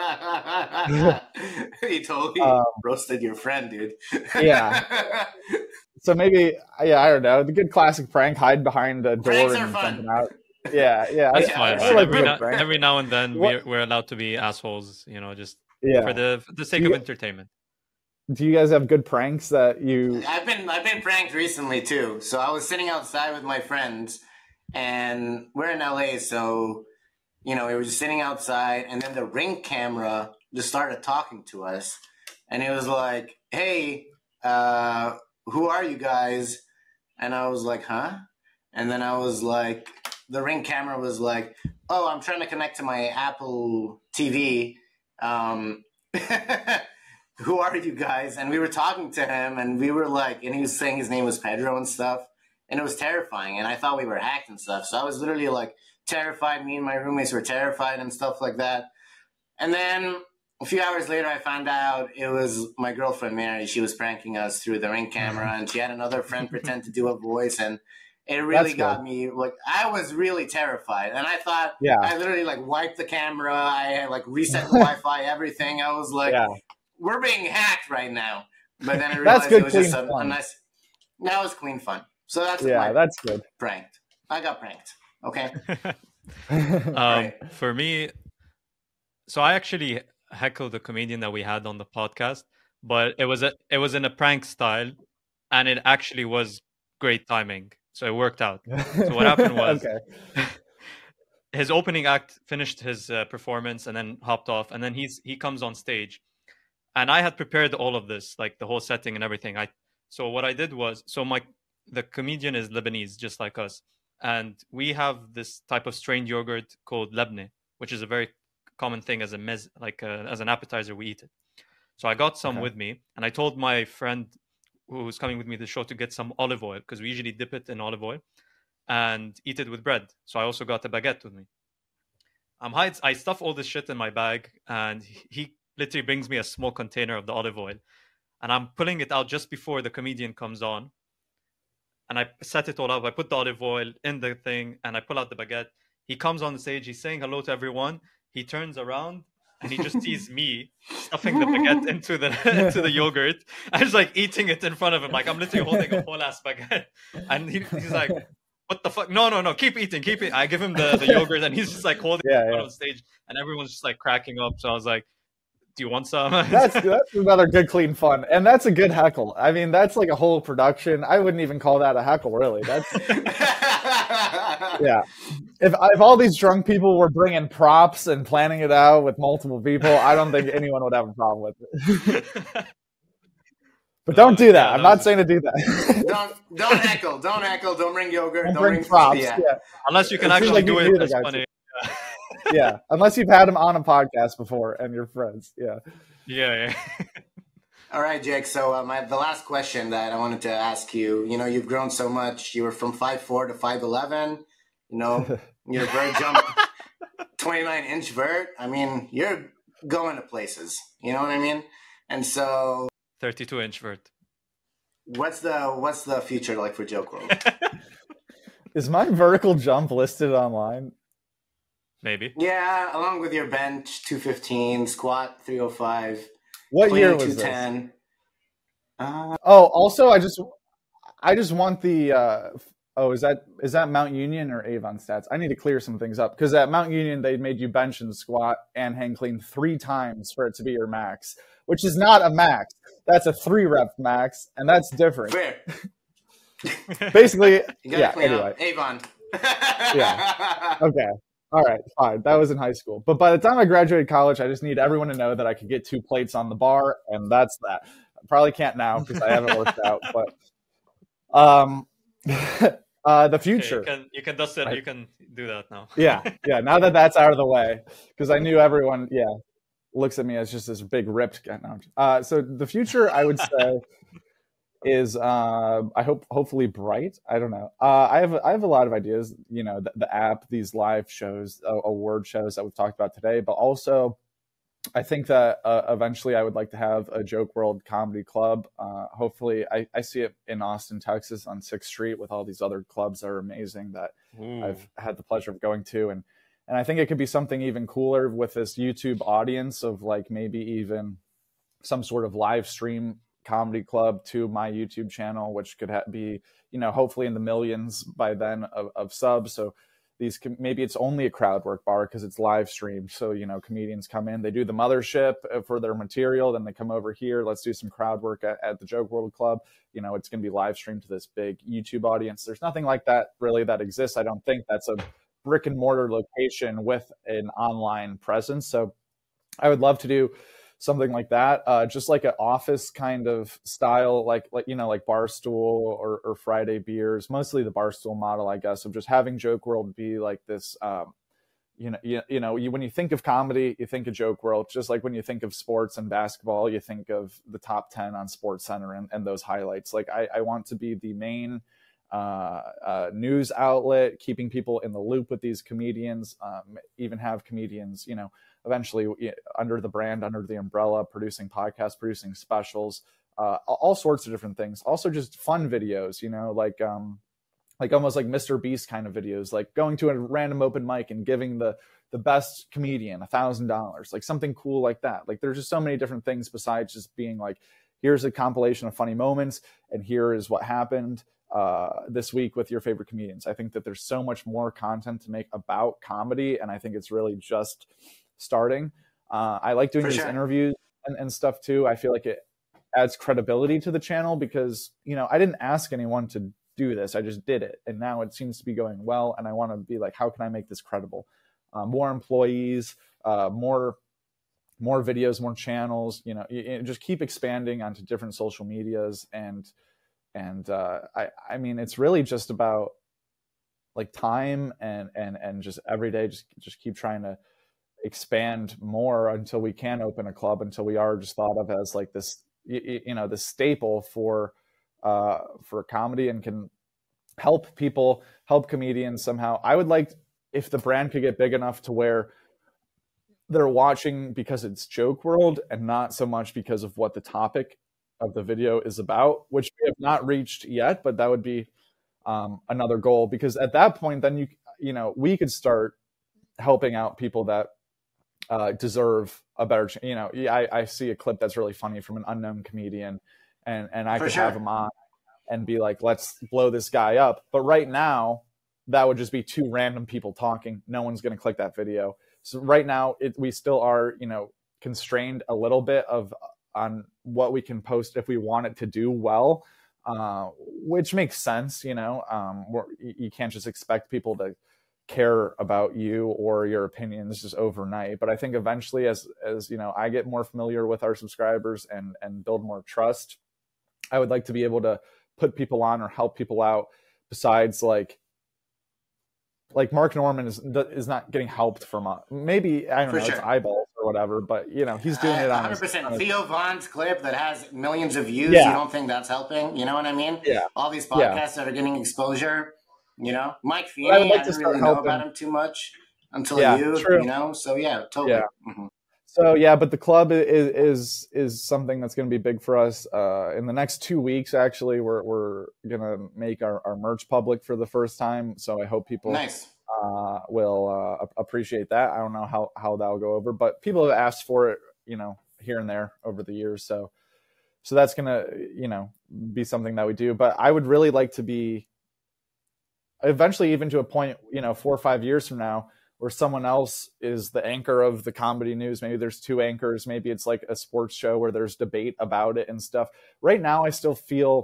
head. You totally um, roasted your friend, dude. Yeah. So maybe, yeah, I don't know. The good classic prank: hide behind a door Pranks and are fun. jumping out. Yeah, yeah. That's I, fine. I, I man. like every, a now, good prank. every now and then, What- we're, we're allowed to be assholes, you know, just Yeah. for the for the sake Do of you- entertainment. Do you guys have good pranks that you? I've been I've been pranked recently too. So I was sitting outside with my friends, and we're in L A, so you know we were just sitting outside, and then the Ring camera just started talking to us, and it was like, "Hey, uh, who are you guys?" And I was like, "Huh?" And then I was like, the Ring camera was like, "Oh, I'm trying to connect to my Apple T V. Um, who are you guys?" And we were talking to him, and we were like, and he was saying his name was Pedro and stuff, and it was terrifying. And I thought we were hacked and stuff. So I was literally like terrified. Me and my roommates were terrified and stuff like that. And then a few hours later, I found out it was my girlfriend, Mary. She was pranking us through the Ring camera, and she had another friend pretend to do a voice, and it really That's got good. me, like, I was really terrified. And I thought, Yeah. I literally, like, wiped the camera. I, like, reset the Wi-Fi, everything. I was like, Yeah. we're being hacked right now. But then I That's realized good, it was clean just a, a fun. nice. That was clean fun. So that's Yeah, my that's good. pranked. I got pranked. Okay. um, Right. For me, so I actually heckled the comedian that we had on the podcast, but it was a it was in a prank style, and it actually was great timing. So it worked out. So what happened was, Okay. his opening act finished his uh, performance and then hopped off, and then he's he comes on stage, and I had prepared all of this, like the whole setting and everything. I so what I did was, so my the comedian is Lebanese, just like us, and we have this type of strained yogurt called lebne, which is a very common thing as a mez, like a, as an appetizer. We eat it. So I got some Okay. with me, and I told my friend who's coming with me to the show to get some olive oil, because we usually dip it in olive oil and eat it with bread. So I also got a baguette with me. Um, hides, I stuff all this shit in my bag, and he literally brings me a small container of the olive oil, and I'm pulling it out just before the comedian comes on. And I set it all up. I put the olive oil in the thing, and I pull out the baguette. He comes on the stage. He's saying hello to everyone. He turns around, and he just sees me stuffing the baguette into the into the yogurt. I was like eating it in front of him, like I'm literally holding a whole ass baguette. And he, he's like, "What the fuck? No, no, no! Keep eating, keep it." I give him the, the yogurt, and he's just like holding Yeah, it in front yeah. of the stage, and everyone's just like cracking up. So I was like, "Do you want some?" That's that's another good, clean fun, and that's a good heckle. I mean, that's like a whole production. I wouldn't even call that a heckle, really. That's yeah. If if all these drunk people were bringing props and planning it out with multiple people, I don't think anyone would have a problem with it. But don't do that. Yeah, I'm that not was- saying to do that. don't don't heckle. Don't heckle. Don't bring yogurt. Don't Don't, bring props. Yeah. Yeah, Unless you can It seems actually like do you it. knew the That's guy, funny. yeah. Unless you've had them on a podcast before and you're friends. Yeah. Yeah, yeah. All right, Jake. So uh, my the last question that I wanted to ask you. You know, you've grown so much. You were from five four to five eleven. You know, your vert jump twenty-nine inch vert. I mean, you're going to places. You know what I mean? And so, thirty-two inch vert. what's the what's the future like for Joke World? Is my vertical jump listed online? Maybe. Yeah, along with your bench two fifteen, squat three oh five, What clean year was two this? ten. Uh, Oh, also, I just, I just want the. Uh, oh, is that is that Mount Union or Avon stats? I need to clear some things up because at Mount Union they made you bench and squat and hang clean three times for it to be your max, which is not a max. That's a three rep max, and that's different. fair. Basically, You gotta yeah. clean Anyway, up. Avon. Yeah. Okay. All right, fine. That was in high school. But by the time I graduated college, I just need everyone to know that I could get two plates on the bar, and that's that. I probably can't now because I haven't worked out. But um, uh, the Okay, future. you can you can dust it. I- You can do that now. Yeah, yeah. Now that that's out of the way, because I knew everyone, yeah, looks at me as just this big ripped guy. No, uh, so the future, I would say, is uh, I hope hopefully bright. I don't know. Uh, I have I have a lot of ideas. You know, the, the app, these live shows, uh, award shows that we've talked about today, but also. I think that uh, eventually I would like to have a Joke World Comedy Club. Uh, hopefully, I, I see it in Austin, Texas on sixth Street with all these other clubs that are amazing that Ooh. I've had the pleasure of going to. And, and I think it could be something even cooler with this YouTube audience of like maybe even some sort of live stream comedy club to my YouTube channel, which could ha- be, you know, hopefully in the millions by then of, of subs. So these com- maybe it's only a crowd work bar because it's live streamed. So, you know, comedians come in, they do the mothership for their material, then they come over here. Let's do some crowd work at, at the Joke World Club. You know, it's going to be live streamed to this big YouTube audience. There's nothing like that really that exists. I don't think that's a brick and mortar location with an online presence. So I would love to do something like that, uh, just like an office kind of style, like like you know, like Barstool or, or Friday Beers, mostly the Barstool model, I guess, of just having Joke World be like this. Um, you know, you, you know, you when you think of comedy, you think of Joke World. Just like when you think of sports and basketball, you think of the top ten on Sports Center and, and those highlights. Like I, I want to be the main uh, uh, news outlet, keeping people in the loop with these comedians. Um, even have comedians, you know. Eventually under the brand, under the umbrella, producing podcasts, producing specials, uh, all sorts of different things. Also just fun videos, you know, like um, like almost like Mister Beast kind of videos, like going to a random open mic and giving the the best comedian a thousand dollars, like something cool like that. Like there's just so many different things besides just being like, here's a compilation of funny moments and here is what happened uh, this week with your favorite comedians. I think that there's so much more content to make about comedy, and I think it's really just starting. Uh, I like doing For these sure. interviews and, and stuff too. I feel like it adds credibility to the channel because, you know, I didn't ask anyone to do this. I just did it. And now it seems to be going well. And I want to be like, how can I make this credible? Uh, more employees, uh, more, more videos, more channels, you know, you, you just keep expanding onto different social medias. And, and uh, I, I mean, it's really just about like time and, and, and just every day, just, just keep trying to expand more until we can open a club, until we are just thought of as like this, you, you know, the staple for, uh, for comedy and can help people, help comedians somehow. I would like if the brand could get big enough to where they're watching because it's Joke World and not so much because of what the topic of the video is about, which we have not reached yet, but that would be um, another goal, because at that point, then you, you know, we could start helping out people that uh, deserve a better, you know, I, I see a clip that's really funny from an unknown comedian and, and I For could sure. have him on and be like, let's blow this guy up. But right now, that would just be two random people talking. No one's going to click that video. So right now, it, we still are, you know, constrained a little bit of on what we can post if we want it to do well, uh, which makes sense. You know, um, we're, you can't just expect people to care about you or your opinions just overnight. But I think eventually, as as you know, I get more familiar with our subscribers and and build more trust, I would like to be able to put people on or help people out besides like like Mark Norman is is not getting helped from a, maybe I don't For know sure. it's eyeballs or whatever, but you know he's doing it on one hundred percent. his, on his Theo Vaughn's clip that has millions of views, Yeah. you don't think that's helping? You know what I mean? Yeah. All these Yeah. podcasts that are getting exposure, you know? Mike Feeney, I would like I to didn't start really know helping. about him too much until Yeah, you, true. you know? So yeah, totally. Yeah. Mhm. So yeah, but the club is is is something that's going to be big for us. Uh, in the next two weeks, actually, we're we're gonna make our, our merch public for the first time. So I hope people Nice. uh, will uh, appreciate that. I don't know how how that'll go over, but people have asked for it, you know, here and there over the years. So so that's gonna, you know, be something that we do. But I would really like to be eventually, even to a point, you know, four or five years from now, where someone else is the anchor of the comedy news. Maybe there's two anchors. Maybe it's like a sports show where there's debate about it and stuff. Right now, I still feel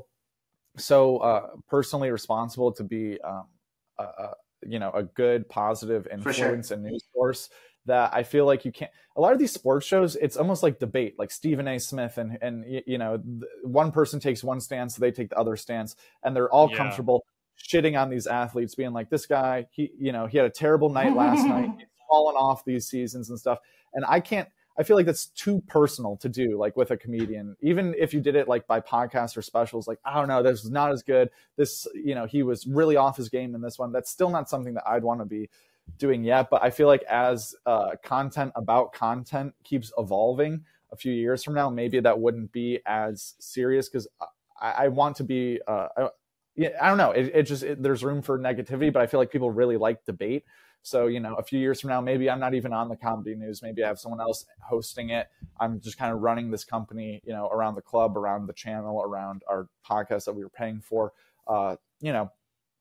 so uh, personally responsible to be, um, a, a, you know, a good, positive influence sure. and news source that I feel like you can't. A lot of these sports shows, it's almost like debate, like Stephen A. Smith and, and you know, one person takes one stance, so they take the other stance, and they're all Yeah. comfortable shitting on these athletes, being like, this guy, he, you know, he had a terrible night last night, he's fallen off these seasons and stuff. And I can't, I feel like that's too personal to do, like with a comedian. Even if you did it like by podcasts or specials, like, I don't know, this is not as good. This, you know, he was really off his game in this one. That's still not something that I'd want to be doing yet. But I feel like as uh, content about content keeps evolving a few years from now, maybe that wouldn't be as serious, because I, I want to be, uh, I, yeah, I don't know. It, it just, it, there's room for negativity, but I feel like people really like debate. So, you know, a few years from now, maybe I'm not even on the comedy news. Maybe I have someone else hosting it. I'm just kind of running this company, you know, around the club, around the channel, around our podcast that we were paying for. Uh, you know,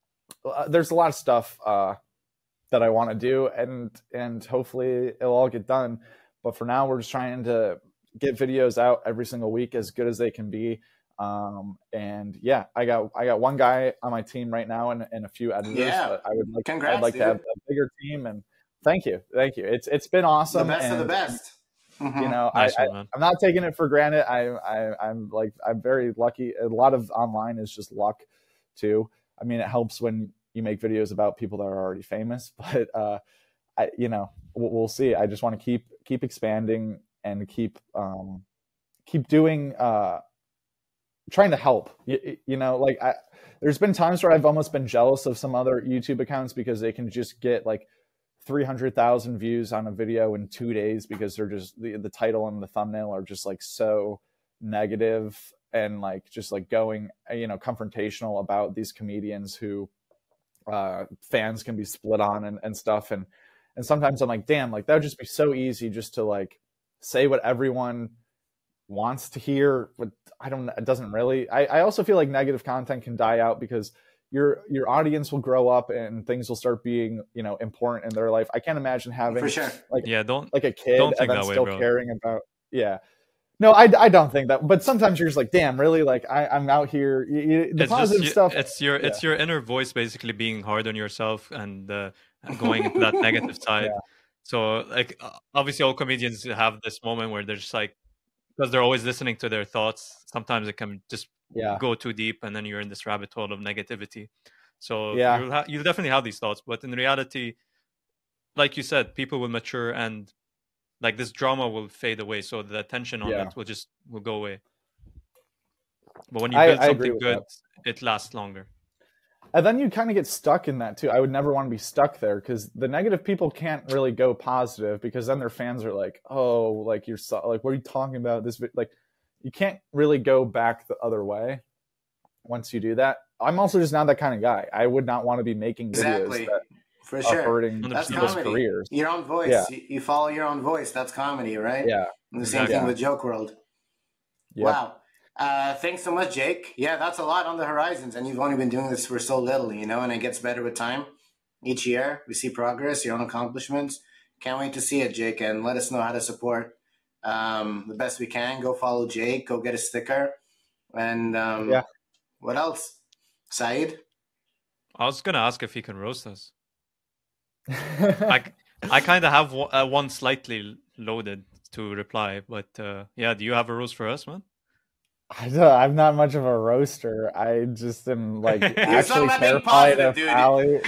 uh, there's a lot of stuff uh, that I want to do, and and hopefully it'll all get done. But for now, we're just trying to get videos out every single week as good as they can be. Um, and yeah, I got, I got one guy on my team right now and, and a few editors. Yeah. But I would like, Congrats, I'd like dude. to have a bigger team, and thank you. Thank you. It's, it's been awesome. The best and, of the best. Mhm. You know, Nice I, one, I, man. I'm not taking it for granted. I, I, I'm like, I'm very lucky. A lot of online is just luck too. I mean, it helps when you make videos about people that are already famous, but, uh, I, you know, we'll, we'll see. I just want to keep, keep expanding and keep, um, keep doing, uh, trying to help, you, you know, like I, there's been times where I've almost been jealous of some other YouTube accounts because they can just get like three hundred thousand views on a video in two days because they're just the, the title and the thumbnail are just like so negative and like just like going, you know, confrontational about these comedians who uh, fans can be split on and, and stuff. And, and sometimes I'm like, damn, like that would just be so easy just to like say what everyone wants to hear. But I don't, it doesn't really, I, I also feel like negative content can die out because your, your audience will grow up and things will start being, you know, important in their life. I can't imagine having For sure. like, Yeah, don't like a kid don't and think then that way, still bro. caring about, yeah. No, I, I don't think that, but sometimes you're just like, damn, really? Like I, I'm out here. You, you, the It's positive just stuff. it's your yeah. it's your inner voice basically being hard on yourself and uh, and going into that negative side. Yeah. So like uh, obviously all comedians have this moment where they're just like, because they're always listening to their thoughts. Sometimes it can just Yeah. go too deep, and then you're in this rabbit hole of negativity. So Yeah. you'll ha- you'll definitely have these thoughts, but in reality, like you said, people will mature and like this drama will fade away. So the attention on Yeah. it will just will go away. But when you I, build I agree something with good, that. it lasts longer. And then you kind of get stuck in that too. I would never want to be stuck there because the negative people can't really go positive because then their fans are like, oh, like you're so, like, what are you talking about? This vi-" like you can't really go back the other way once you do that. I'm also just not that kind of guy. I would not want to be making videos Exactly. that For are sure. hurting That's people's comedy. careers. Your own voice. Yeah. You, you follow your own voice. That's comedy, right? Yeah. And the same Exactly. thing Yeah. with Joke World. Yep. Wow. Uh, thanks so much, Jake. Yeah, that's a lot on the horizons, and you've only been doing this for so little, you know, and it gets better with time. Each year, we see progress, your own accomplishments. Can't wait to see it, Jake, and let us know how to support um, the best we can. Go follow Jake. Go get a sticker. And um, Yeah. what else? Saeed? I was gonna ask if he can roast us. I, I kind of have one, uh, one slightly loaded to reply, but uh, yeah, do you have a roast for us, man? I don't, I'm not much of a roaster. I just am like You're actually talking about being terrified positive, of dude. Ali.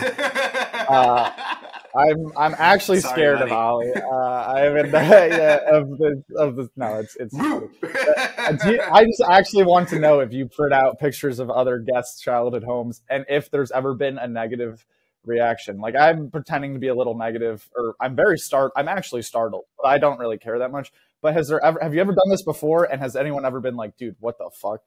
uh, I'm I'm actually Sorry, scared buddy. of Ali. Uh, I mean, yeah, of the of the no, it's it's. funny. Uh, do you- I just actually want to know if you print out pictures of other guests' childhood homes and if there's ever been a negative reaction. Like I'm pretending to be a little negative, or I'm very start. I'm actually startled, but I don't really care that much. But has there ever have you ever done this before? And has anyone ever been like, dude, what the fuck?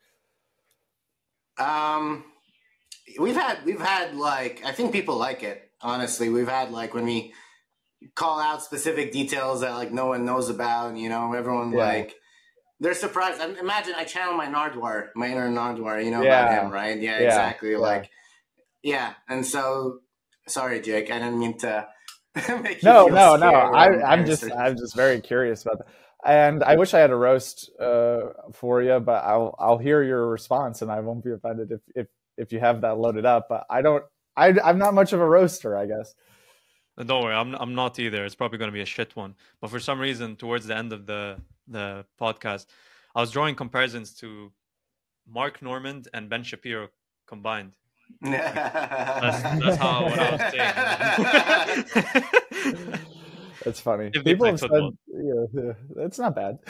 Um, we've had we've had like I think people like it. Honestly, we've had like when we call out specific details that like no one knows about. You know, everyone Yeah. like they're surprised. I, imagine I channel my Nardwar, my inner Nardwar. You know Yeah. about him, right? Yeah, Yeah, exactly. yeah. Like, yeah. And so, sorry, Jake. I didn't mean to make you No, feel no, no. scared or I, I'm embarrassed just or- I'm just very curious about that. And I wish I had a roast uh, for you, but I'll I'll hear your response, and I won't be offended if if, if you have that loaded up. But I don't. I, I'm not much of a roaster, I guess. Uh, Don't worry, I'm I'm not either. It's probably going to be a shit one. But for some reason, towards the end of the the podcast, I was drawing comparisons to Mark Normand and Ben Shapiro combined. That's that's how what I was saying. It's funny. If they People play have said, football. yeah, yeah, it's not bad.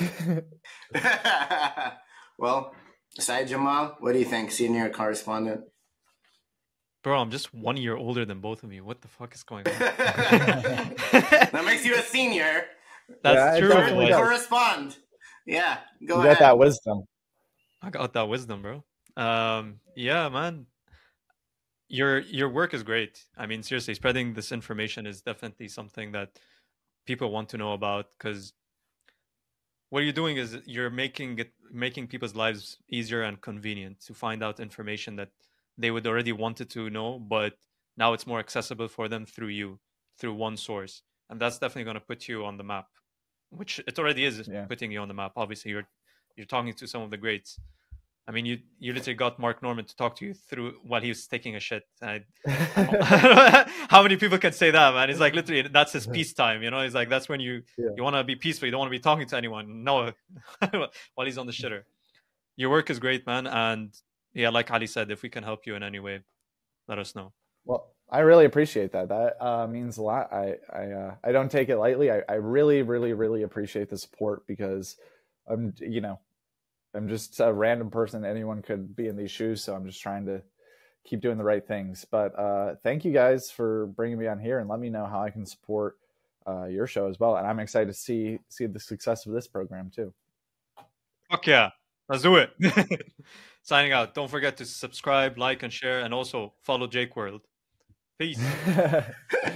Well, Saeed Jamal, what do you think, senior correspondent? Bro, I'm just one year older than both of you. What the fuck is going on? That makes you a senior. That's Yeah, it true. definitely but does. Correspond. Yeah, go You ahead. got that wisdom. I got that wisdom, bro. Um, yeah, man. Your your work is great. I mean, seriously, spreading this information is definitely something that people want to know about because what you're doing is you're making it making people's lives easier and convenient to find out information that they would already wanted to know, but now it's more accessible for them through you, through one source, and that's definitely going to put you on the map, which it already is Yeah. putting you on the map. Obviously, you're you're talking to some of the greats. I mean, you you literally got Mark Normand to talk to you through while he was taking a shit. I, how many people can say that, man? He's like literally that's his peace time, you know. He's like that's when you Yeah. you want to be peaceful. You don't want to be talking to anyone. No, while he's on the shitter. Your work is great, man, and yeah, like Ali said, if we can help you in any way, let us know. Well, I really appreciate that. That uh, means a lot. I I, uh, I don't take it lightly. I, I really, really, really appreciate the support because I'm, you know, I'm just a random person. Anyone could be in these shoes, so I'm just trying to keep doing the right things. But uh, thank you guys for bringing me on here and let me know how I can support uh, your show as well. And I'm excited to see see the success of this program too. Fuck yeah, let's do it. Signing out. Don't forget to subscribe, like, and share, and also follow Jake World. Peace.